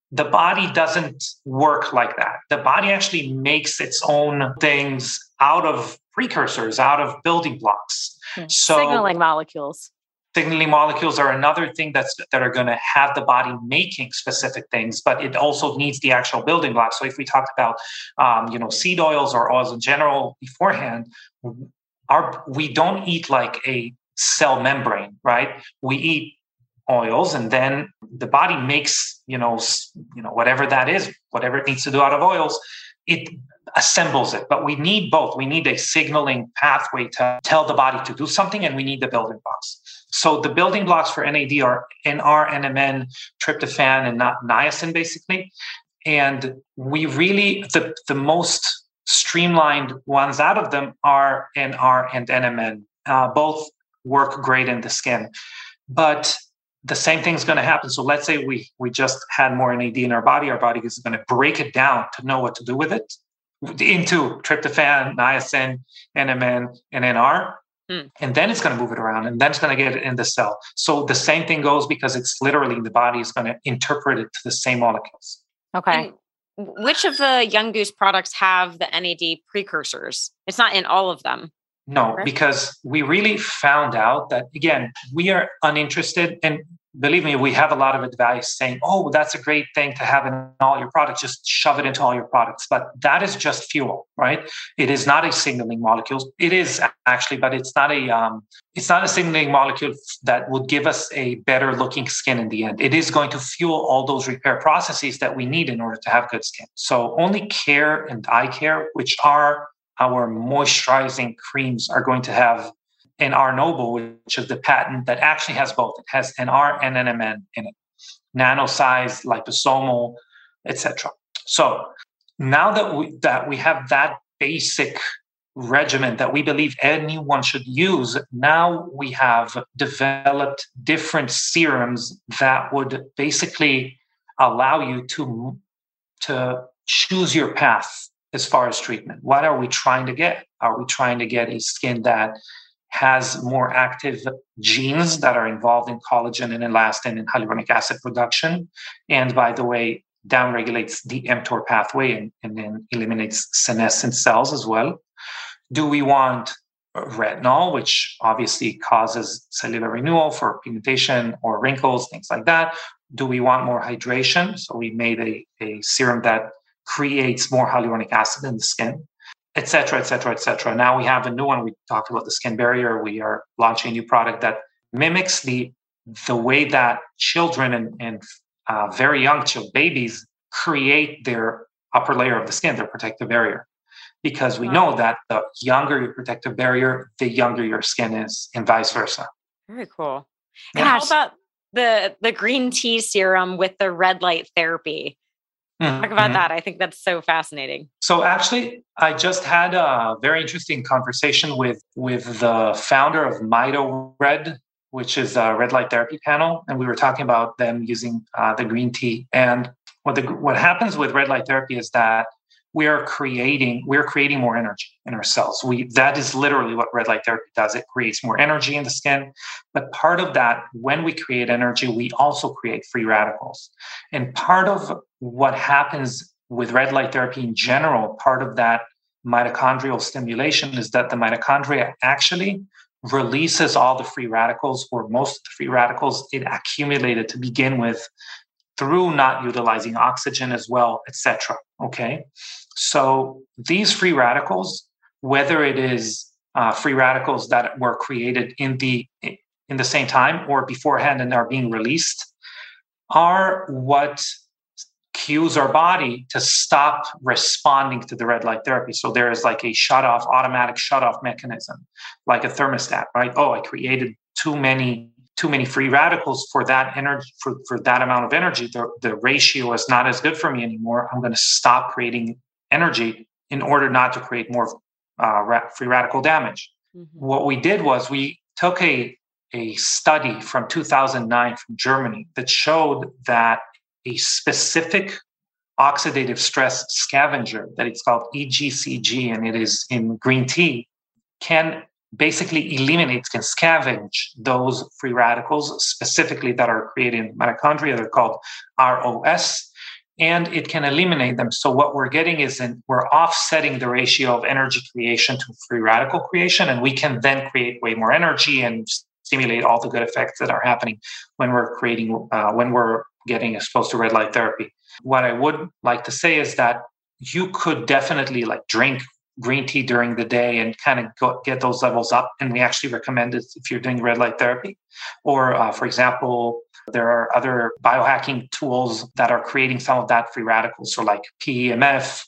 The body doesn't work like that. The body actually makes its own things out of precursors, out of building blocks. Yeah. So signaling molecules. Signaling molecules are another thing that's that are going to have the body making specific things, but it also needs the actual building blocks. So if we talked about, um, you know, seed oils or oils in general beforehand, our we don't eat like a cell membrane, right? We eat oils, and then the body makes, you know, you know, whatever that is, whatever it needs to do out of oils, it assembles it. But we need both. We need a signaling pathway to tell the body to do something, and we need the building blocks. So the building blocks for N A D are N R, N M N, tryptophan, and not niacin, basically. And we really, the, the most streamlined ones out of them are N R and N M N. Uh, both work great in the skin. But the same thing's going to happen. So let's say we we just had more N A D in our body. Our body is going to break it down to know what to do with it into tryptophan, niacin, N M N, and N R. Mm. And then it's going to move it around, and then it's going to get it in the cell. So the same thing goes because it's literally the body is going to interpret it to the same molecules. Okay. And which of the Young Goose products have the N A D precursors? It's not in all of them. No, right? Because we really found out that, again, we are uninterested. And believe me, we have a lot of advice saying, oh, that's a great thing to have in all your products. Just shove it into all your products. But that is just fuel, right? It is not a signaling molecule. It is actually, but it's not a um, it's not a signaling molecule that would give us a better looking skin in the end. It is going to fuel all those repair processes that we need in order to have good skin. So only Care and Eye Care, which are our moisturizing creams, are going to have N R Noble, which is the patent that actually has both. It has N R and N M N in it, nano size, liposomal, et cetera. So now that we that we have that basic regimen that we believe anyone should use, now we have developed different serums that would basically allow you to to choose your path as far as treatment. What are we trying to get? Are we trying to get a skin that has more active genes that are involved in collagen and elastin and hyaluronic acid production? And by the way, downregulates the mTOR pathway and, and then eliminates senescent cells as well. Do we want retinol, which obviously causes cellular renewal for pigmentation or wrinkles, things like that? Do we want more hydration? So we made a, a serum that creates more hyaluronic acid in the skin, et cetera, et cetera, et cetera. Now we have a new one. We talked about the skin barrier. We are launching a new product that mimics the the way that children and, and uh, very young children, babies, create their upper layer of the skin, their protective barrier. Because we know that the younger your protective barrier, the younger your skin is, and vice versa. Very cool. And how about the the green tea serum with the red light therapy? Mm-hmm. Talk about that. I think that's so fascinating. So actually, I just had a very interesting conversation with, with the founder of Mito Red, which is a red light therapy panel. And we were talking about them using uh, the green tea. And what the, what happens with red light therapy is that we are creating, we're creating more energy in our cells. We, that is literally what red light therapy does. It creates more energy in the skin. But part of that, when we create energy, we also create free radicals. And part of what happens with red light therapy in general, part of that mitochondrial stimulation is that the mitochondria actually releases all the free radicals, or most of the free radicals it accumulated to begin with, through not utilizing oxygen as well, et cetera. Okay, so these free radicals, whether it is uh, free radicals that were created in the in the same time or beforehand and are being released, are what cues our body to stop responding to the red light therapy. So there is like a shut off, automatic shut off mechanism, like a thermostat, right? Oh, I created too many. too many free radicals for that energy, for, for that amount of energy. The, the ratio is not as good for me anymore. I'm going to stop creating energy in order not to create more uh, ra- free radical damage. Mm-hmm. What we did was we took a, a study from two thousand nine from Germany that showed that a specific oxidative stress scavenger, that it's called E G C G, and it is in green tea, can basically eliminates, can scavenge those free radicals specifically that are created in mitochondria. They're called R O S. and it can eliminate them. So what we're getting is in, we're offsetting the ratio of energy creation to free radical creation, and we can then create way more energy and stimulate all the good effects that are happening when we're creating, uh, when we're getting exposed to red light therapy. What I would like to say is that you could definitely like drink green tea during the day and kind of go, get those levels up. And we actually recommend it if you're doing red light therapy. Or, uh, for example, there are other biohacking tools that are creating some of that free radicals, so like P E M F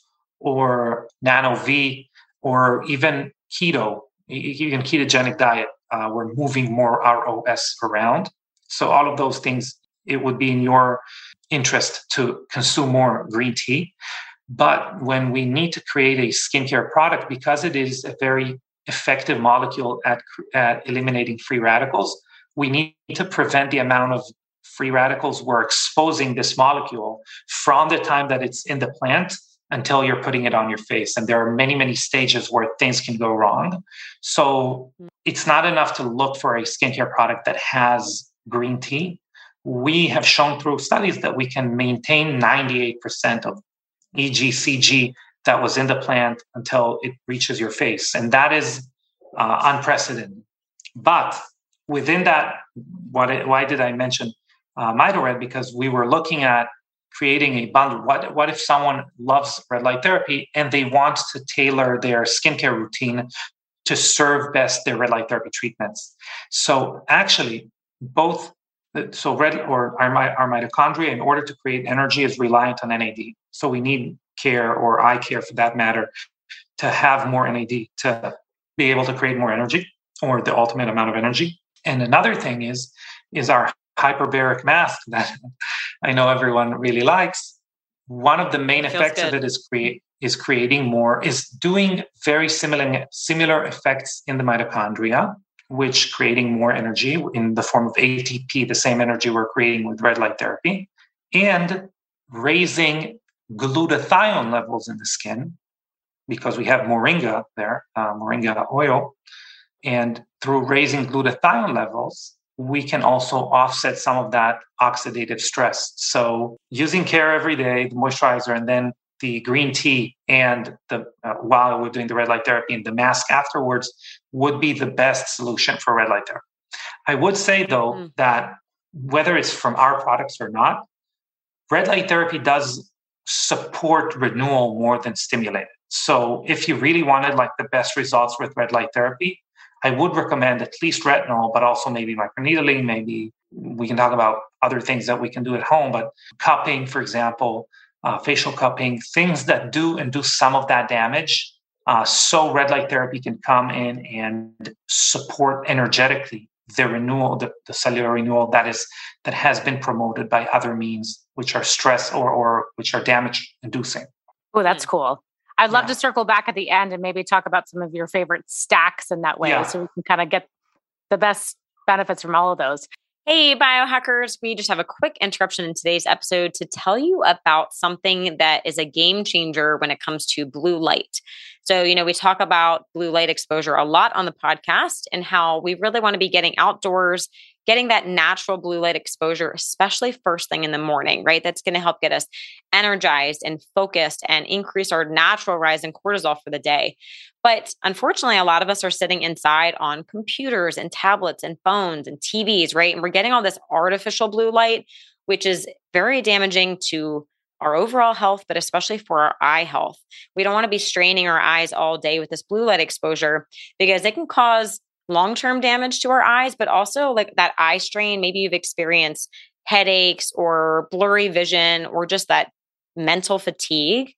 or Nano-V, or even keto, even ketogenic diet. Uh, we're moving more R O S around. So all of those things, it would be in your interest to consume more green tea. But when we need to create a skincare product, because it is a very effective molecule at, at eliminating free radicals, we need to prevent the amount of free radicals we're exposing this molecule from the time that it's in the plant until you're putting it on your face. And there are many, many stages where things can go wrong. So it's not enough to look for a skincare product that has green tea. We have shown through studies that we can maintain ninety-eight percent of E G C G that was in the plant until it reaches your face. And that is uh, unprecedented. But within that, what it, why did I mention uh, MitoRed? Because we were looking at creating a bundle. What, what if someone loves red light therapy and they want to tailor their skincare routine to serve best their red light therapy treatments? So actually, both So red or our, our mitochondria, in order to create energy, is reliant on N A D. So we need care, or eye care for that matter, to have more N A D to be able to create more energy, or the ultimate amount of energy. And another thing is, is our hyperbaric mask that I know everyone really likes. One of the main effects good. of it is create is creating more, is doing very similar similar effects in the mitochondria, which creating more energy in the form of A T P, the same energy we're creating with red light therapy, and raising glutathione levels in the skin, because we have moringa there, uh, moringa oil. And through raising glutathione levels, we can also offset some of that oxidative stress. So using care every day, the moisturizer, and then the green tea, and the uh, while we're doing the red light therapy, and the mask afterwards would be the best solution for red light therapy. I would say, though, mm. that whether it's from our products or not, red light therapy does support renewal more than stimulate it. So if you really wanted like the best results with red light therapy, I would recommend at least retinol, but also maybe microneedling. Maybe we can talk about other things that we can do at home, but cupping, for example, uh, facial cupping, things that do and do some of that damage. Uh, so red light therapy can come in and support energetically the renewal, the, the cellular renewal that is that has been promoted by other means, which are stress or or which are damage inducing. Oh, that's cool. I'd love yeah. to circle back at the end and maybe talk about some of your favorite stacks in that way, yeah. so we can kind of get the best benefits from all of those. Hey, biohackers, we just have a quick interruption in today's episode to tell you about something that is a game changer when it comes to blue light. So, you know, we talk about blue light exposure a lot on the podcast, and how we really want to be getting outdoors, getting that natural blue light exposure, especially first thing in the morning, right? That's going to help get us energized and focused and increase our natural rise in cortisol for the day. But unfortunately, a lot of us are sitting inside on computers and tablets and phones and T Vs, right? And we're getting all this artificial blue light, which is very damaging to our overall health, but especially for our eye health. We don't want to be straining our eyes all day with this blue light exposure, because it can cause long-term damage to our eyes, but also like that eye strain. Maybe you've experienced headaches or blurry vision or just that mental fatigue.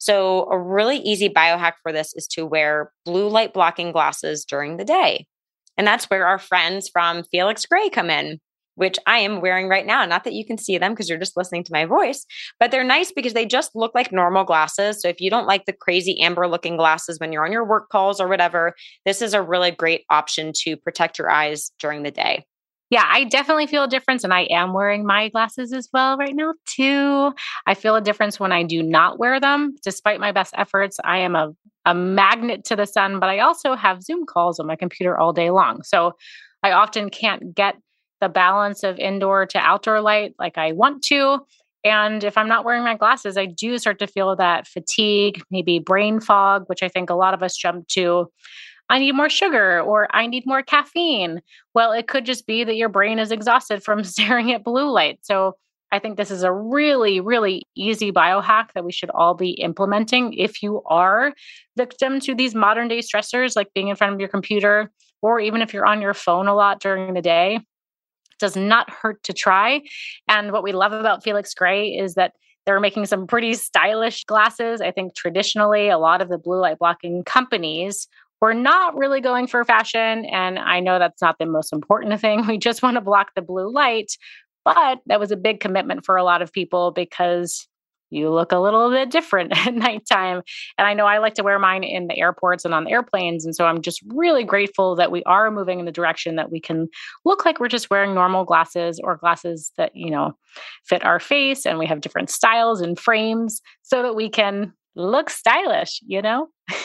So a really easy biohack for this is to wear blue light blocking glasses during the day. And that's where our friends from Felix Gray come in, which I am wearing right now. Not that you can see them because you're just listening to my voice, but they're nice because they just look like normal glasses. So if you don't like the crazy amber looking glasses when you're on your work calls or whatever, this is a really great option to protect your eyes during the day. Yeah, I definitely feel a difference, and I am wearing my glasses as well right now too. I feel a difference when I do not wear them. Despite my best efforts, I am a, a magnet to the sun, but I also have Zoom calls on my computer all day long. So I often can't get the balance of indoor to outdoor light like I want to. And if I'm not wearing my glasses, I do start to feel that fatigue, maybe brain fog, which I think a lot of us jump to. I need more sugar or I need more caffeine. Well, it could just be that your brain is exhausted from staring at blue light. So I think this is a really, really easy biohack that we should all be implementing if you are victim to these modern day stressors, like being in front of your computer, or even if you're on your phone a lot during the day. It does not hurt to try. And what we love about Felix Gray is that they're making some pretty stylish glasses. I think traditionally, a lot of the blue light blocking companies were not really going for fashion. And I know that's not the most important thing. We just want to block the blue light. But that was a big commitment for a lot of people because you look a little bit different at nighttime. And I know I like to wear mine in the airports and on the airplanes. And so I'm just really grateful that we are moving in the direction that we can look like we're just wearing normal glasses or glasses that, you know, fit our face, and we have different styles and frames so that we can look stylish, you know?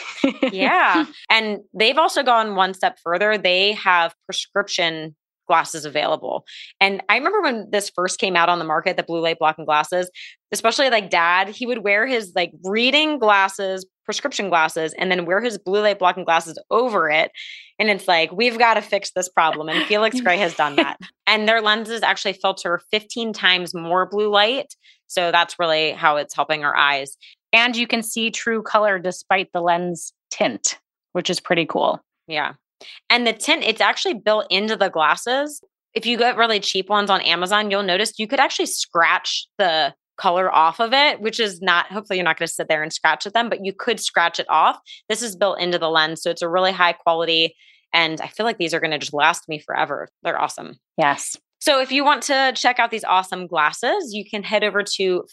Yeah. And they've also gone one step further. They have prescription glasses available. And I remember when this first came out on the market, the blue light blocking glasses, especially like dad, he would wear his like reading glasses, prescription glasses, and then wear his blue light blocking glasses over it. And it's like, we've got to fix this problem. And Felix Gray has done that. And their lenses actually filter fifteen times more blue light. So that's really how it's helping our eyes. And you can see true color despite the lens tint, which is pretty cool. Yeah. And the tint, it's actually built into the glasses. If you get really cheap ones on Amazon, you'll notice you could actually scratch the color off of it, which is not, hopefully you're not going to sit there and scratch at them, but you could scratch it off. This is built into the lens. So it's a really high quality. And I feel like these are going to just last me forever. They're awesome. Yes. So if you want to check out these awesome glasses, you can head over to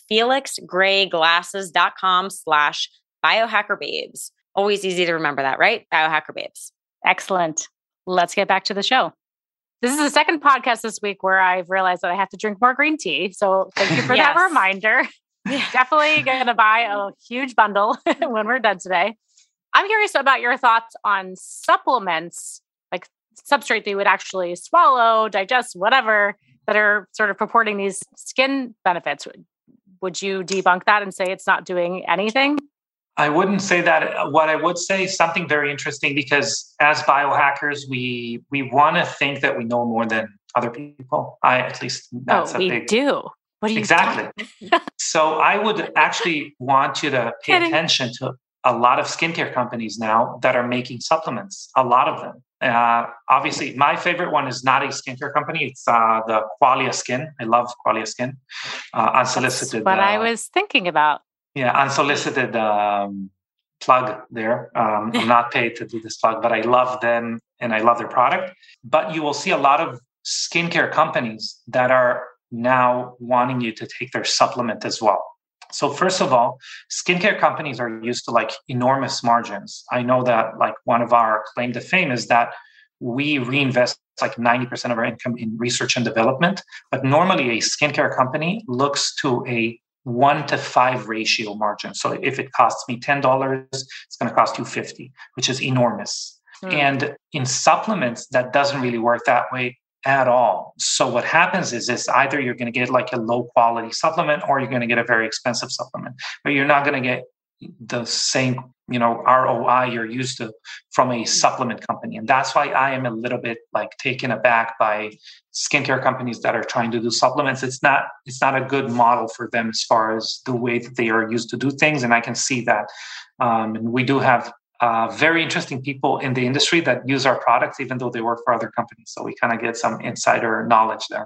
felixgrayglasses.com slash biohackerbabes. Always easy to remember that, right? Biohackerbabes. Excellent. Let's get back to the show. This is the second podcast this week where I've realized that I have to drink more green tea. So thank you for yes. that reminder. Yeah. Definitely going to buy a huge bundle when we're done today. I'm curious about your thoughts on supplements, like substrate that you would actually swallow, digest, whatever, that are sort of purporting these skin benefits. Would you debunk that and say it's not doing anything? I wouldn't say that. What I would say is something very interesting, because as biohackers, we we want to think that we know more than other people. I at least that's oh, a we big do. What do you exactly? So I would actually want you to pay Kidding. attention to a lot of skincare companies now that are making supplements. A lot of them. Uh, obviously, my favorite one is not a skincare company. It's uh, the Qualia Skin. I love Qualia Skin. Uh, unsolicited. That's what uh, I was thinking about. Yeah, unsolicited um, plug there. Um, I'm not paid to do this plug, but I love them and I love their product. But you will see a lot of skincare companies that are now wanting you to take their supplement as well. So first of all, skincare companies are used to like enormous margins. I know that like one of our claim to fame is that we reinvest like ninety percent of our income in research and development. But normally a skincare company looks to a one to five ratio margin. So if it costs me ten dollars, it's going to cost you fifty, which is enormous. Mm. And in supplements, that doesn't really work that way at all. So what happens is this: either you're going to get like a low quality supplement, or you're going to get a very expensive supplement, but you're not going to get the same, you know, R O I you're used to from a supplement company. And that's why I am a little bit like taken aback by skincare companies that are trying to do supplements. It's not, it's not a good model for them as far as the way that they are used to do things. And I can see that. Um, and we do have uh, very interesting people in the industry that use our products, even though they work for other companies. So we kind of get some insider knowledge there.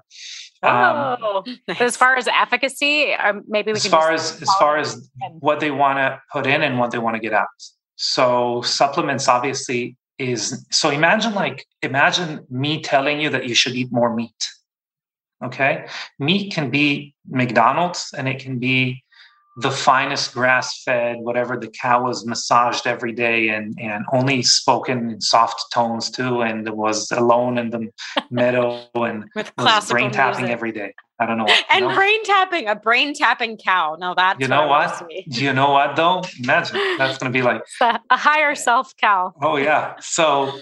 Um, oh, nice. As far as efficacy, um, maybe we as can far as as far as what they want to put in and what they want to get out. So supplements obviously is so. Imagine like imagine me telling you that you should eat more meat. Okay, meat can be McDonald's, and it can be the finest grass-fed, whatever the cow was massaged every day and, and only spoken in soft tones too, and was alone in the meadow and with was brain tapping music every day. I don't know. What, and know? brain tapping, a brain tapping cow. Now that's you know what? what? Do you know what though? Imagine that's going to be like a higher self cow. Oh yeah. So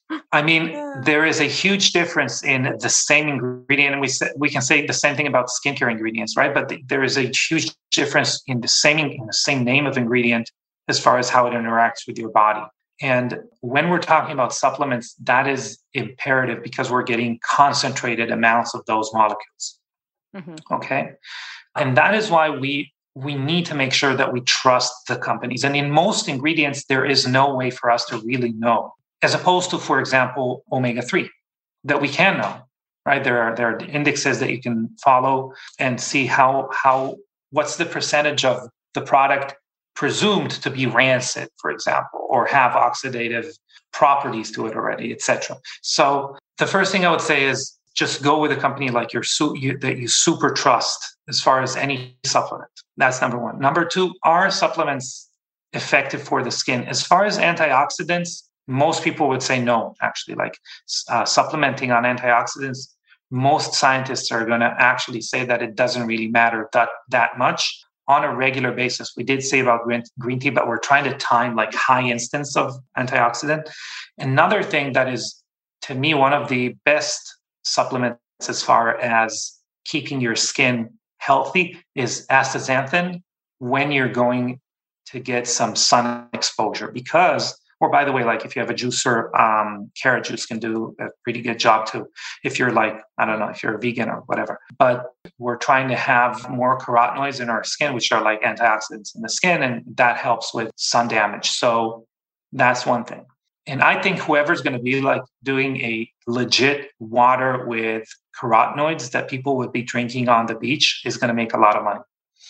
I mean, there is a huge difference in the same ingredient. And we say, we can say the same thing about skincare ingredients, right? But the, there is a huge difference in the same in the same name of ingredient as far as how it interacts with your body. And when we're talking about supplements, that is imperative because we're getting concentrated amounts of those molecules. Mm-hmm. Okay. And that is why we we need to make sure that we trust the companies. And in most ingredients, there is no way for us to really know, as opposed to, for example, omega three, that we can know, right? There are there are indexes that you can follow and see how how what's the percentage of the product presumed to be rancid, for example, or have oxidative properties to it already, et cetera. So the first thing I would say is just go with a company like your you, that you super trust as far as any supplement. That's number one. Number two, are supplements effective for the skin? As far as antioxidants, most people would say no, actually. Like uh, supplementing on antioxidants, most scientists are going to actually say that it doesn't really matter that, that much on a regular basis. We did say about green, green tea, but we're trying to time like high instance of antioxidant. Another thing that is, to me, one of the best supplements as far as keeping your skin healthy is astaxanthin when you're going to get some sun exposure. Because, or by the way, like if you have a juicer, um, carrot juice can do a pretty good job too. If you're like, I don't know, if you're a vegan or whatever, but we're trying to have more carotenoids in our skin, which are like antioxidants in the skin, and that helps with sun damage. So that's one thing. And I think whoever's going to be like doing a legit water with carotenoids that people would be drinking on the beach is going to make a lot of money.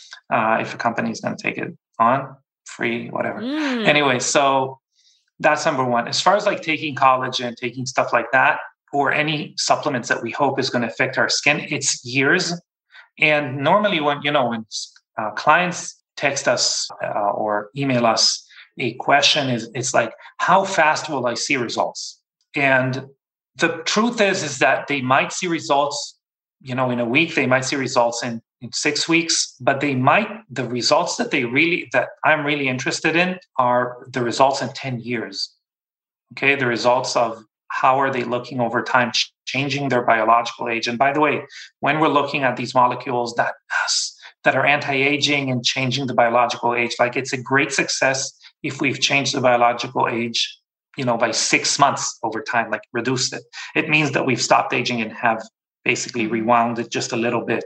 Uh, if a company is going to take it on, free, whatever. Mm. Anyway, so that's number one. As far as like taking collagen, taking stuff like that, or any supplements that we hope is going to affect our skin, it's years. And normally when, you know, when uh, clients text us uh, or email us, a question is, it's like, how fast will I see results? And the truth is, is that they might see results, you know, in a week, they might see results in, in six weeks, but they might, the results that they really, that I'm really interested in are the results in ten years. Okay. The results of how are they looking over time, changing their biological age. And by the way, when we're looking at these molecules that, that are anti-aging and changing the biological age, like it's a great success if we've changed the biological age, you know, by six months over time, like reduced it. It means that we've stopped aging and have basically rewound it just a little bit.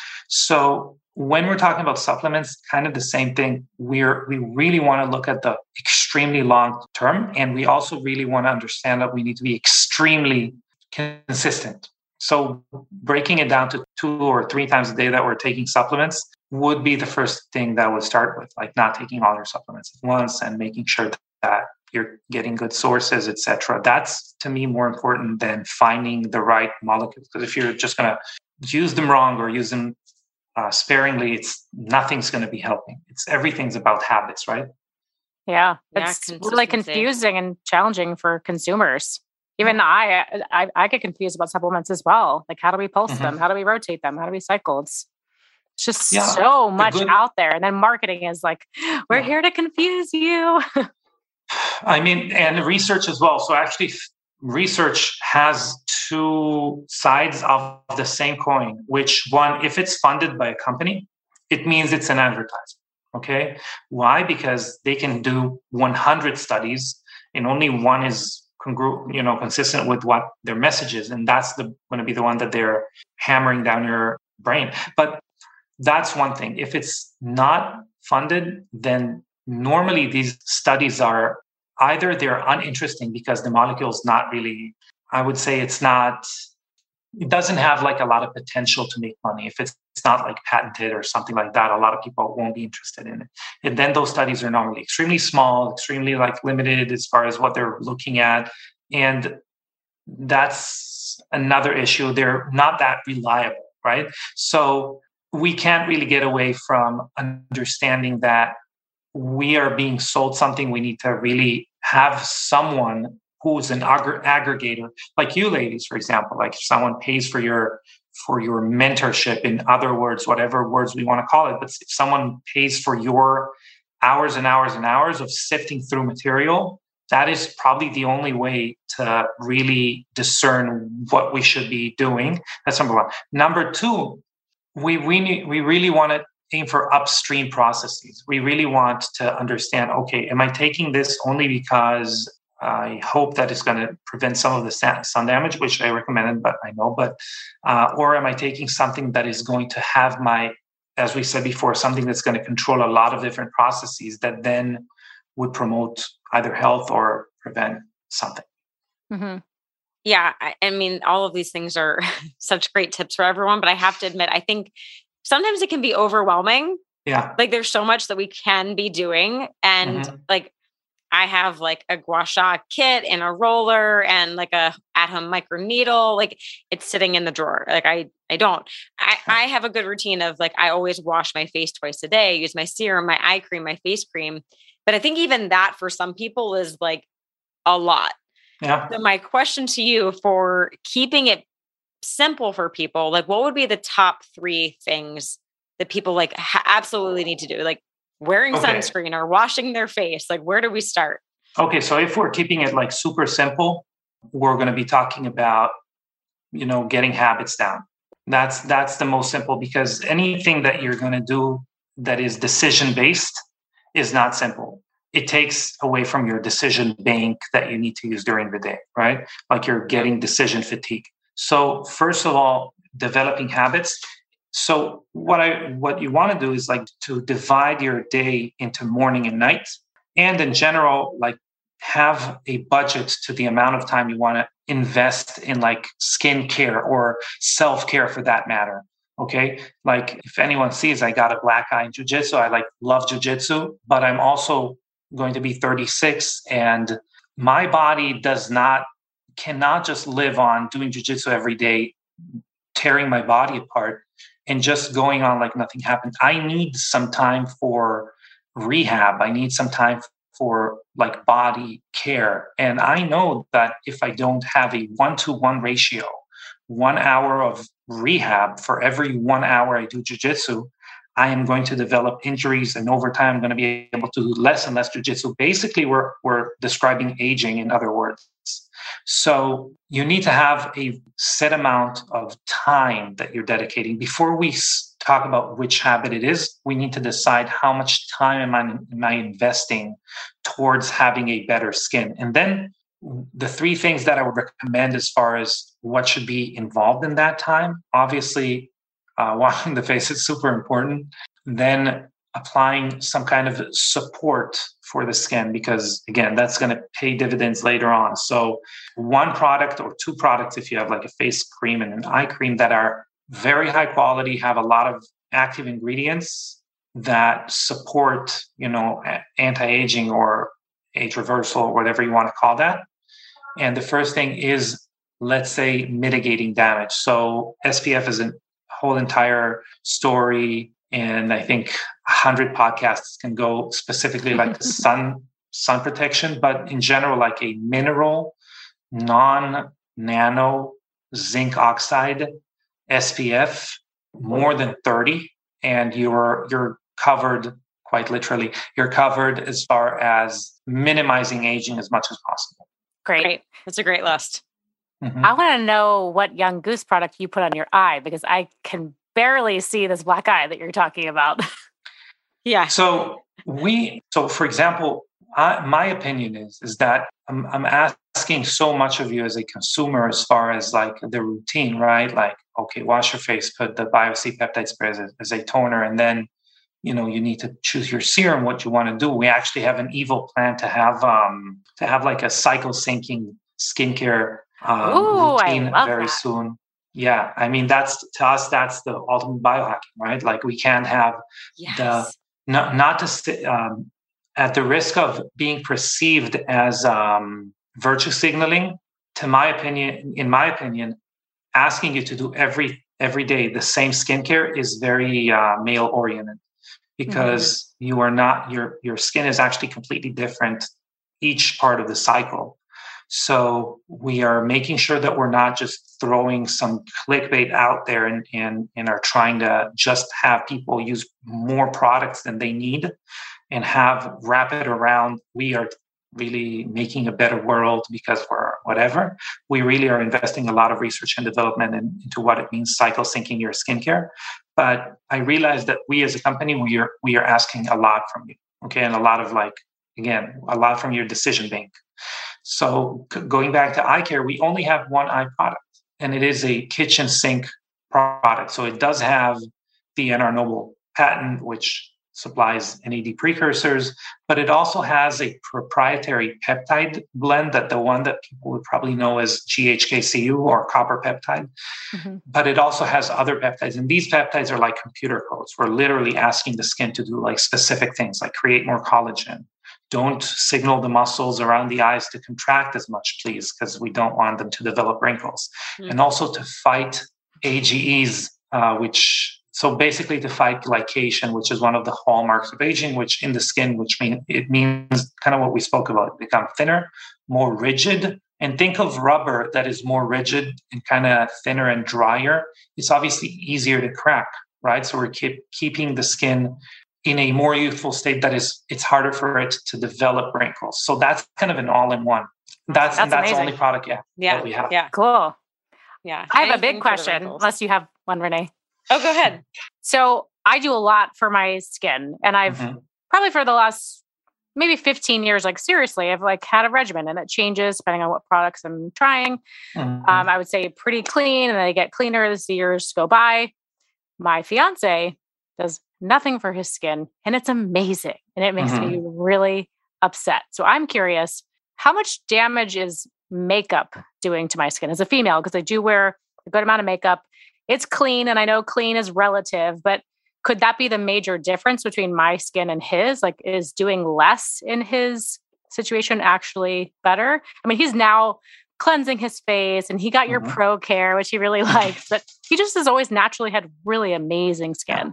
So when we're talking about supplements, kind of the same thing. We're we really want to look at the extremely long term, and we also really want to understand that we need to be extremely consistent. So breaking it down to two or three times a day that we're taking supplements would be the first thing that would start with, like not taking all your supplements at once and making sure that you're getting good sources, et cetera. That's, to me, more important than finding the right molecules. Because if you're just going to use them wrong or use them uh, sparingly, it's nothing's going to be helping. It's everything's about habits, right? Yeah, it's yeah, really confusing and challenging for consumers. Even I, I, I get confused about supplements as well. Like, how do we pulse mm-hmm. them? How do we rotate them? How do we cycle? It's It's just yeah, so much good, out there. And then marketing is like, we're yeah. here to confuse you. I mean, and research as well. So actually research has two sides of the same coin, which one, if it's funded by a company, it means it's an advertisement. Okay. Why? Because they can do one hundred studies and only one is congru- you know, consistent with what their message is. And that's the going to be the one that they're hammering down your brain. But that's one thing. If it's not funded, then normally these studies are either they're uninteresting because the molecule is not really, I would say it's not, it doesn't have like a lot of potential to make money. If it's, it's not like patented or something like that, a lot of people won't be interested in it. And then those studies are normally extremely small, extremely like limited as far as what they're looking at. And that's another issue. They're not that reliable, right? So we can't really get away from understanding that we are being sold something. We need to really have someone who's an ag- aggregator, like you ladies, for example. Like if someone pays for your for your mentorship, in other words, whatever words we want to call it, but if someone pays for your hours and hours and hours of sifting through material That is probably the only way to really discern what we should be doing. That's number one. Number two, we we need, we really want to aim for upstream processes. We really want to understand, okay, am I taking this only because I hope that it's going to prevent some of the sun damage, which I recommended, but I know, but, uh, or am I taking something that is going to have my, as we said before, something that's going to control a lot of different processes that then would promote either health or prevent something. Mm-hmm. Yeah. I, I mean, all of these things are such great tips for everyone, but I have to admit, I think sometimes it can be overwhelming. Yeah. Like there's so much that we can be doing. And mm-hmm. like, I have like a gua sha kit and a roller and like a at-home micro needle. Like it's sitting in the drawer. Like I, I don't, I, I have a good routine of like, I always wash my face twice a day, use my serum, my eye cream, my face cream. But I think even that for some people is like a lot. Yeah. So my question to you for keeping it simple for people, like what would be the top three things that people like ha- absolutely need to do? Like wearing okay. sunscreen or washing their face. Like where do we start? Okay. So if we're keeping it like super simple, we're going to be talking about, you know, getting habits down. That's, that's the most simple, because anything that you're going to do that is decision-based is not simple. It takes away from your decision bank that you need to use during the day, right? Like you're getting decision fatigue. So first of all, developing habits. So what I what you want to do is like to divide your day into morning and night, and in general, like have a budget to the amount of time you want to invest in like skincare or self-care for that matter. Okay. Like if anyone sees, I got a black eye in jiu-jitsu. I like love jiu-jitsu, but I'm also going to be thirty-six, and my body does not, cannot just live on doing jiu-jitsu every day, tearing my body apart and just going on like nothing happened. I need some time for rehab. I need some time for like body care. And I know that if I don't have a one-to-one ratio, one hour of rehab for every one hour I do jiu-jitsu, I am going to develop injuries, and over time I'm going to be able to do less and less jiu-jitsu. Basically, we're we're describing aging, in other words. So you need to have a set amount of time that you're dedicating. Before we talk about which habit it is, we need to decide how much time am I, am I investing towards having a better skin. And then the three things that I would recommend as far as what should be involved in that time, obviously, uh, washing the face is super important. Then applying some kind of support for the skin, because again, that's going to pay dividends later on. So one product or two products, if you have like a face cream and an eye cream that are very high quality, have a lot of active ingredients that support, you know, anti-aging or age reversal, or whatever you want to call that. And the first thing is, let's say, mitigating damage. So S P F is a whole entire story, and I think one hundred podcasts can go specifically like sun sun protection, but in general, like a mineral, non-nano zinc oxide S P F more than thirty, and you're you're covered, quite literally. You're covered as far as minimizing aging as much as possible. Great. Great. That's a great list. Mm-hmm. I want to know what Young Goose product you put on your eye, because I can barely see this black eye that you're talking about. Yeah. So we, so for example, I, my opinion is, is that I'm, I'm asking so much of you as a consumer as far as like the routine, right? Like, okay, wash your face, put the BioC peptide spray as a, as a toner, and then, you know, you need to choose your serum, what you want to do. We actually have an evil plan to have, um, to have like a cycle syncing skincare um, Ooh, routine very that. soon. Yeah. I mean, that's to us, that's the ultimate biohacking, right? Like we can't have yes. the, not, not to st- um, at the risk of being perceived as um, virtue signaling, to my opinion, in my opinion, asking you to do every every day the same skincare is very uh, male oriented, because mm-hmm. you are not, your your skin is actually completely different each part of the cycle. So we are making sure that we're not just throwing some clickbait out there and, and, and are trying to just have people use more products than they need and have wrap it around. We are really making a better world because we're whatever. We really are investing a lot of research and development in, into what it means cycle syncing your skincare. But I realized that we as a company, we are we are asking a lot from you, okay, and a lot of like, again, a lot from your decision bank. So c- going back to eye care, we only have one eye product, and it is a kitchen sink product. So it does have the N R Noble patent, which supplies N A D precursors, but it also has a proprietary peptide blend that the one that people would probably know as G H K C U or copper peptide. Mm-hmm. But it also has other peptides. And these peptides are like computer codes. We're literally asking the skin to do like specific things, like create more collagen. Don't signal the muscles around the eyes to contract as much, please, because we don't want them to develop wrinkles. Mm-hmm. And also to fight A G Es, uh, which... So basically to fight glycation, which is one of the hallmarks of aging, which in the skin, which mean it means kind of what we spoke about, become thinner, more rigid. And think of rubber that is more rigid and kind of thinner and drier. It's obviously easier to crack, right? So we're keep, keeping the skin in a more youthful state that is, it's harder for it to develop wrinkles. So that's kind of an all-in-one. That's, that's, that's the only product yeah, yeah, that we have. Yeah, cool. Yeah. I have a big question, unless you have one, Renee. Oh, go ahead. So I do a lot for my skin, and I've mm-hmm. probably for the last maybe fifteen years, like seriously, I've like had a regimen, and it changes depending on what products I'm trying. Mm-hmm. Um, I would say pretty clean, and they get cleaner as the years go by. My fiance does nothing for his skin, and it's amazing, and it makes mm-hmm. me really upset. So I'm curious, how much damage is makeup doing to my skin as a female? Because I do wear a good amount of makeup. It's clean, and I know clean is relative, but could that be the major difference between my skin and his? Like, is doing less in his situation actually better? I mean, he's now cleansing his face, and he got your mm-hmm. Pro Care, which he really likes, but he just has always naturally had really amazing skin.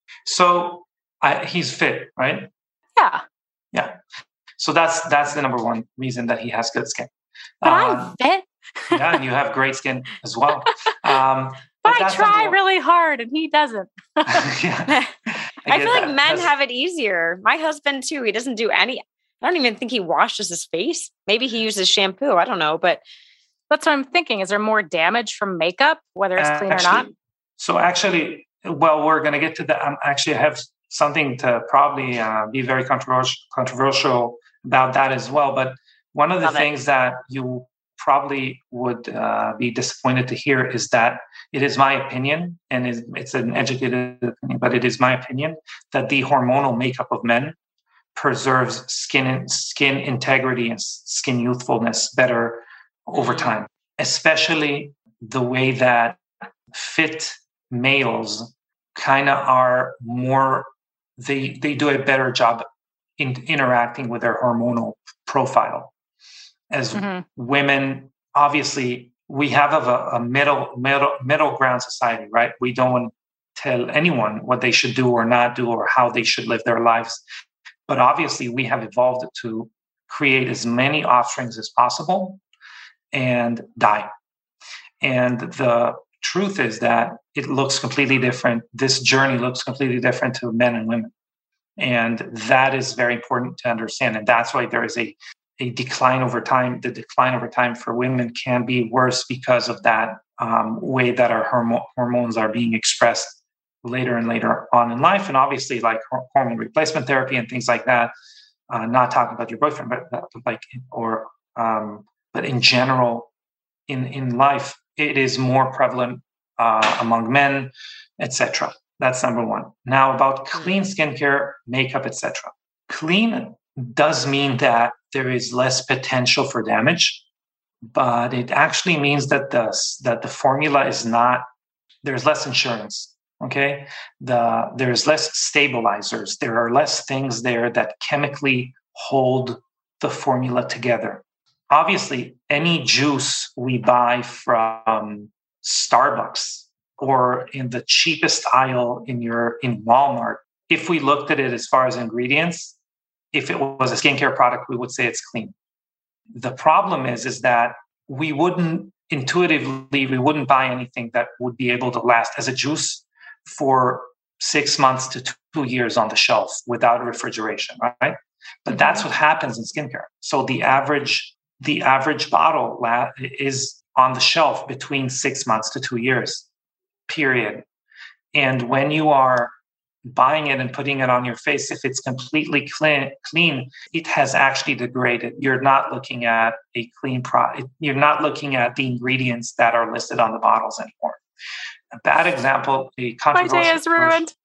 So I, he's fit, right? Yeah. Yeah. So that's that's the number one reason that he has good skin. But um, I'm fit. Yeah, and you have great skin as well. Um, But, but I try really hard and he doesn't. yeah, I, I feel like that. men that's... have it easier. My husband too, he doesn't do any, I don't even think he washes his face. Maybe he uses shampoo. I don't know, but that's what I'm thinking. Is there more damage from makeup, whether it's uh, clean actually, or not? So actually, well, we're going to get to that. Um, actually, I have something to probably uh, be very controversial, controversial about that as well. But one of the Love things it. that you probably would uh, be disappointed to hear is that it is my opinion, and it's an educated opinion, but it is my opinion that the hormonal makeup of men preserves skin skin integrity and skin youthfulness better over time, especially the way that fit males kind of are more, they, they do a better job in interacting with their hormonal profile. As mm-hmm. women, obviously, we have a, a middle, middle, middle ground society, right? We don't want to tell anyone what they should do or not do or how they should live their lives. But obviously, we have evolved to create as many offsprings as possible and die. And the truth is that it looks completely different. This journey looks completely different to men and women. And that is very important to understand. And that's why there is a a decline over time. The decline over time for women can be worse because of that um, way that our hormo- hormones are being expressed later and later on in life. And obviously like hormone replacement therapy and things like that, uh, not talking about your boyfriend, but, but like, or, um, but in general, in, in life, it is more prevalent uh, among men, et cetera. That's number one. Now about clean skincare, makeup, et cetera. Clean does mean that there is less potential for damage, but it actually means that the that the formula is not, there's less insurance. Okay, the there's less stabilizers. There are less things there that chemically hold the formula together. Obviously, any juice we buy from Starbucks or in the cheapest aisle in your in Walmart, if we looked at it as far as ingredients, if it was a skincare product, we would say it's clean. The problem is, is that we wouldn't intuitively, we wouldn't buy anything that would be able to last as a juice for six months to two years on the shelf without refrigeration, right? But Mm-hmm. that's what happens in skincare. So the average, the average bottle la- is on the shelf between six months to two years, period. And when you are buying it and putting it on your face, if it's completely clean, clean, it has actually degraded. You're not looking at a clean product. You're not looking at the ingredients that are listed on the bottles anymore. A bad example, a controversial. My day is ruined.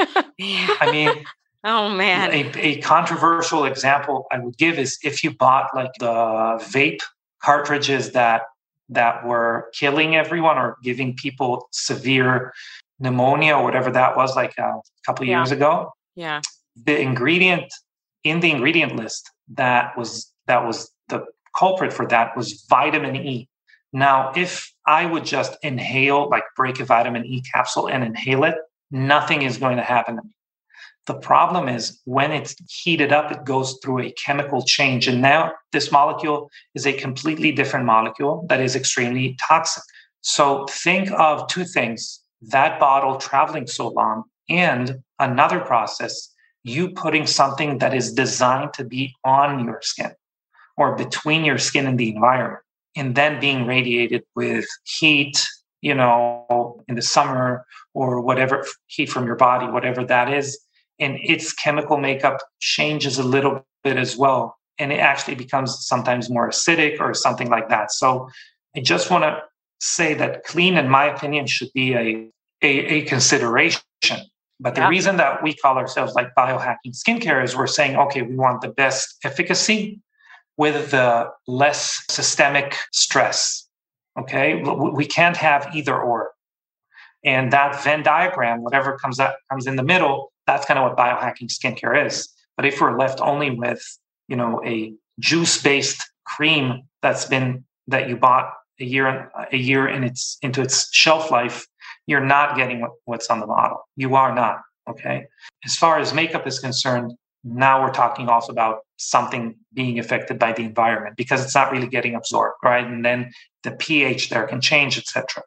I mean, oh man, a, a controversial example I would give is if you bought like the vape cartridges that that were killing everyone or giving people severe pneumonia or whatever that was, like a couple of yeah. years ago. Yeah. The ingredient in the ingredient list that was that was the culprit for that was vitamin E. Now, if I would just inhale, like break a vitamin E capsule and inhale it, nothing is going to happen to me. The problem is when it's heated up, it goes through a chemical change. And now this molecule is a completely different molecule that is extremely toxic. So think of two things: that bottle traveling so long, and another process, you putting something that is designed to be on your skin or between your skin and the environment, and then being radiated with heat, you know, in the summer or whatever, heat from your body, whatever that is. And its chemical makeup changes a little bit as well. And it actually becomes sometimes more acidic or something like that. So I just want to say that clean, in my opinion, should be a, a, a consideration. But the yeah. reason that we call ourselves like biohacking skincare is we're saying, okay, we want the best efficacy with the less systemic stress. Okay, we can't have either or. And that Venn diagram, whatever comes up, comes in the middle, that's kind of what biohacking skincare is. But if we're left only with, you know, a juice-based cream that's been that you bought a year a year in its into its shelf life, you're not getting what, what's on the bottle. You are not. Okay. As far as makeup is concerned, now we're talking also about something being affected by the environment because it's not really getting absorbed, right? And then the pH there can change, et cetera.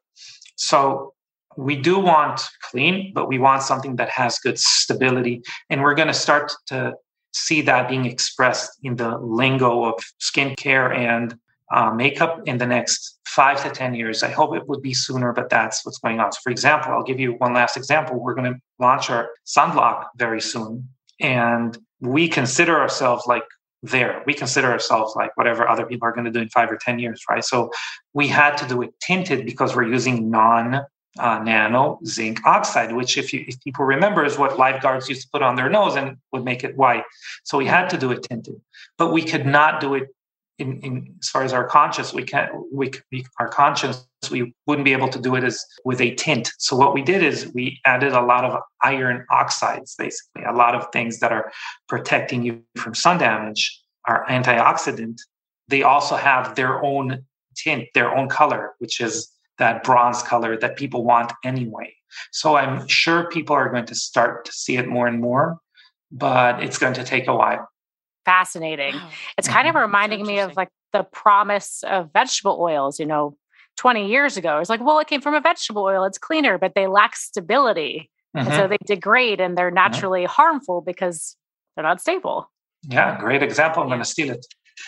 So we do want clean, but we want something that has good stability. And we're going to start to see that being expressed in the lingo of skincare and uh, makeup in the next five to ten years. I hope it would be sooner, but that's what's going on. So for example, I'll give you one last example. We're going to launch our sunblock very soon. And we consider ourselves like there. We consider ourselves like whatever other people are going to do in five or ten years, right? So we had to do it tinted because we're using non Uh, nano zinc oxide, which if you if people remember is what lifeguards used to put on their nose and would make it white. So we had to do it tinted, but we could not do it in, in as far as our conscience. We can't. We, we our conscience. We wouldn't be able to do it as with a tint. So what we did is we added a lot of iron oxides, basically a lot of things that are protecting you from sun damage, are antioxidant. They also have their own tint, their own color, which is that bronze color that people want anyway. So I'm sure people are going to start to see it more and more, but it's going to take a while. Fascinating. Wow. It's kind of reminding so me of like the promise of vegetable oils, you know, twenty years ago. It's like, well, it came from a vegetable oil. It's cleaner, but they lack stability. Mm-hmm. And so they degrade and they're naturally mm-hmm. harmful because they're not stable. Yeah, great example. I'm going to steal it.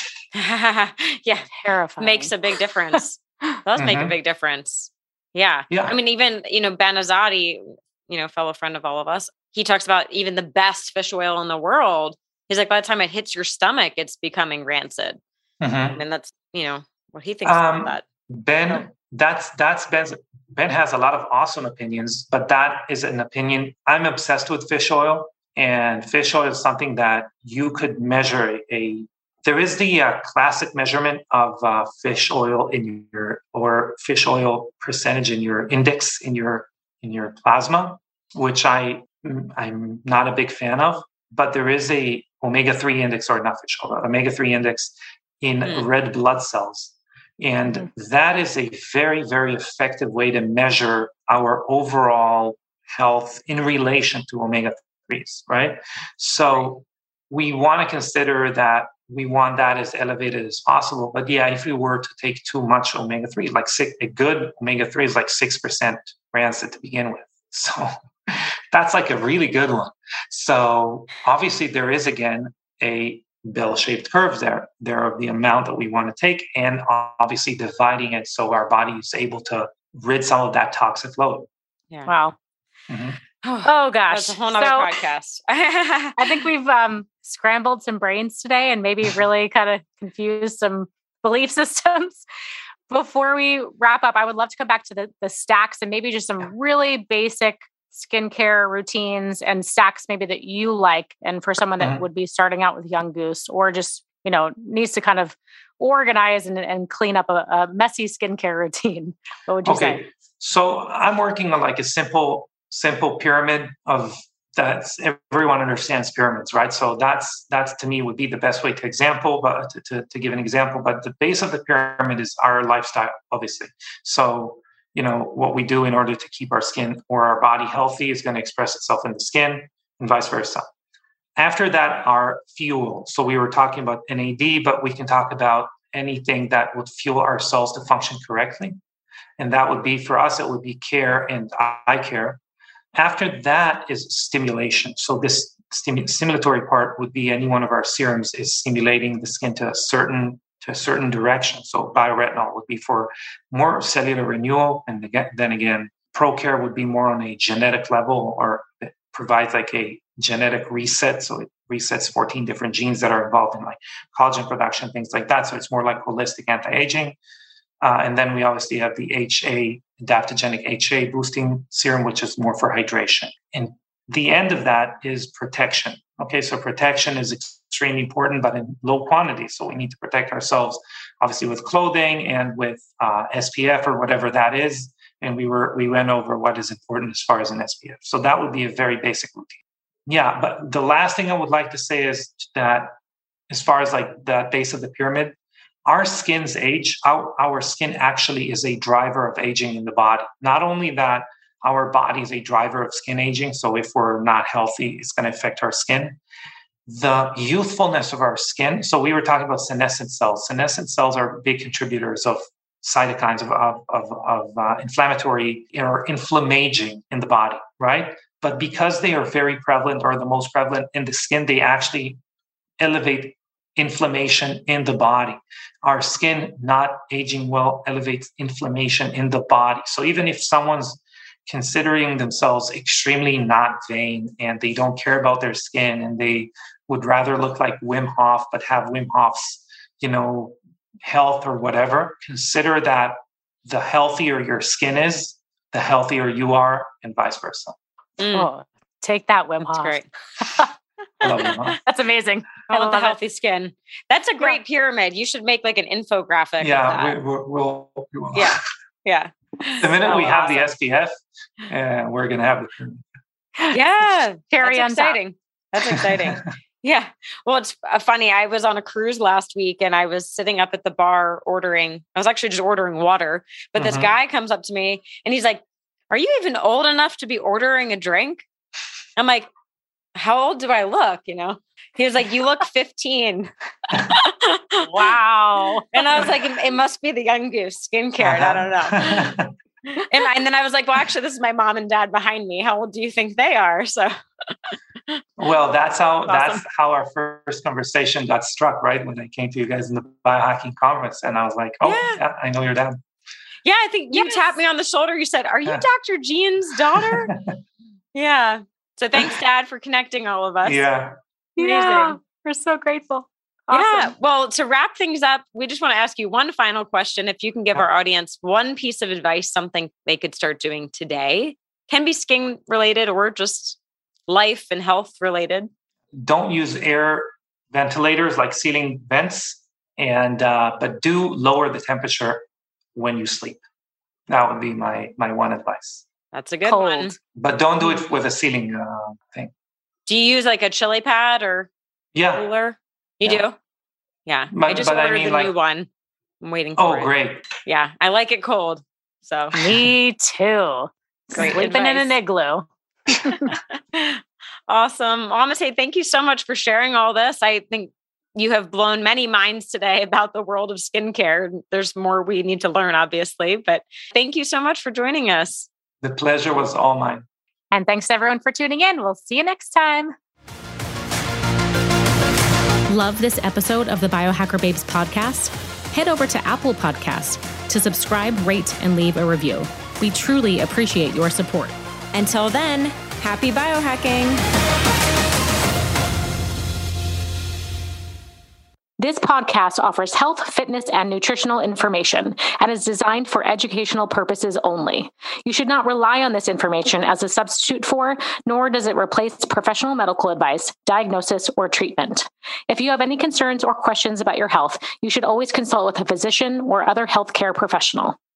yeah. Terrifying. Makes a big difference. Does mm-hmm. make a big difference. Yeah. yeah. I mean, even, you know, Ben Azadi, you know, fellow friend of all of us, he talks about even the best fish oil in the world. He's like, by the time it hits your stomach, it's becoming rancid. Mm-hmm. And that's, you know, what he thinks um, about that. Ben, so. that's, that's Ben's, Ben has a lot of awesome opinions, but that is an opinion. I'm obsessed with fish oil, and fish oil is something that you could measure a There is the uh, classic measurement of uh, fish oil in your or fish oil percentage in your index in your in your plasma, which I I'm not a big fan of. But there is a omega three index, or not fish oil, omega three index in mm. red blood cells, and mm. that is a very very effective way to measure our overall health in relation to omega threes, right? So we want to consider that. We want that as elevated as possible. But yeah, if we were to take too much omega three, like six, a good omega three is like six percent rancid to begin with. So that's like a really good one. So obviously there is, again, a bell-shaped curve there, there of the amount that we want to take, and obviously dividing it so our body is able to rid some of that toxic load. Yeah. Wow. Mm-hmm. Oh gosh, that's a whole nother so, podcast. I think we've um, scrambled some brains today and maybe really kind of confused some belief systems. Before we wrap up, I would love to come back to the, the stacks and maybe just some really basic skincare routines and stacks maybe that you like. And for someone that mm-hmm. would be starting out with Young Goose or just, you know, needs to kind of organize and, and clean up a, a messy skincare routine. What would you okay. say? So I'm working on like a simple, simple pyramid of that. Everyone understands pyramids, right? So that's, that's to me would be the best way to example, but to, to, to give an example, but the base of the pyramid is our lifestyle, obviously. So, you know, what we do in order to keep our skin or our body healthy is going to express itself in the skin and vice versa. After that, our fuel. So we were talking about N A D, but we can talk about anything that would fuel our cells to function correctly. And that would be, for us, it would be care and eye care. After that is stimulation. So this stim- stimulatory part would be any one of our serums is stimulating the skin to a certain to a certain direction. So bioretinol would be for more cellular renewal. And then again, ProCare would be more on a genetic level, or it provides like a genetic reset. So it resets fourteen different genes that are involved in like collagen production, things like that. So it's more like holistic anti-aging. Uh, and then we obviously have the H A, adaptogenic H A boosting serum, which is more for hydration. And the end of that is protection. Okay, so protection is extremely important, but in low quantity. So we need to protect ourselves, obviously, with clothing and with uh, S P F or whatever that is. And we were we went over what is important as far as an S P F. So that would be a very basic routine. Yeah, but the last thing I would like to say is that as far as like the base of the pyramid, our skin's age, our, our skin actually is a driver of aging in the body. Not only that, our body is a driver of skin aging. So if we're not healthy, it's going to affect our skin. The youthfulness of our skin. So we were talking about senescent cells. Senescent cells are big contributors of cytokines, of, of, of, of uh, inflammatory or inflammaging in the body, right? But because they are very prevalent or the most prevalent in the skin, they actually elevate inflammation in the body. Our skin not aging well elevates inflammation in the body. So even if someone's considering themselves extremely not vain and they don't care about their skin and they would rather look like Wim Hof, but have Wim Hof's, you know, health or whatever, consider that the healthier your skin is, the healthier you are, and vice versa. Mm. Oh, take that, Wim Hof. That's great. I love Wim Hof. That's amazing. I love the healthy it. skin. That's a great yeah. pyramid. You should make like an infographic. Yeah, we, we'll, we'll, we'll. Yeah, yeah. The minute oh, we have awesome. the S P F, uh, we're going to have the pyramid. Yeah, Carry that's on exciting. Top. That's exciting. Yeah. Well, it's uh, funny. I was on a cruise last week and I was sitting up at the bar ordering. I was actually just ordering water, but mm-hmm. this guy comes up to me and he's like, "Are you even old enough to be ordering a drink?" I'm like, "How old do I look?" You know, he was like, "You look fifteen." Wow. And I was like, it, it must be the Young Goose skincare. Uh-huh. I don't know. and, I, and then I was like, well, actually, this is my mom and dad behind me. How old do you think they are? So. Well, that's how That's that's how our first conversation got struck, right? When I came to you guys in the biohacking conference, and I was like, "Oh, yeah, yeah I know your dad." Yeah, I think you yes. tapped me on the shoulder. You said, "Are you Doctor Jean's daughter?" Yeah. So thanks, Dad, for connecting all of us. Yeah. Amazing. Yeah, we're so grateful. Awesome. Yeah. Well, to wrap things up, we just want to ask you one final question. If you can give our audience one piece of advice, something they could start doing today, can be skin related or just life and health related. Don't use air ventilators like ceiling vents, and uh, but do lower the temperature when you sleep. That would be my my one advice. That's a good Cold. one. But don't do it with a ceiling uh, thing. Do you use like a chili pad or yeah. cooler? You yeah. do? Yeah. But, I just but ordered I mean, the like, new one. I'm waiting for oh, it. Oh, great. Yeah. I like it cold. So me too. Great Sleeping advice. in an igloo. Awesome. Amate, thank you so much for sharing all this. I think you have blown many minds today about the world of skincare. There's more we need to learn, obviously, but thank you so much for joining us. The pleasure was all mine. And thanks to everyone for tuning in. We'll see you next time. Love this episode of the Biohacker Babes podcast? Head over to Apple Podcasts to subscribe, rate, and leave a review. We truly appreciate your support. Until then, happy biohacking. This podcast offers health, fitness, and nutritional information and is designed for educational purposes only. You should not rely on this information as a substitute for, nor does it replace professional medical advice, diagnosis, or treatment. If you have any concerns or questions about your health, you should always consult with a physician or other healthcare professional.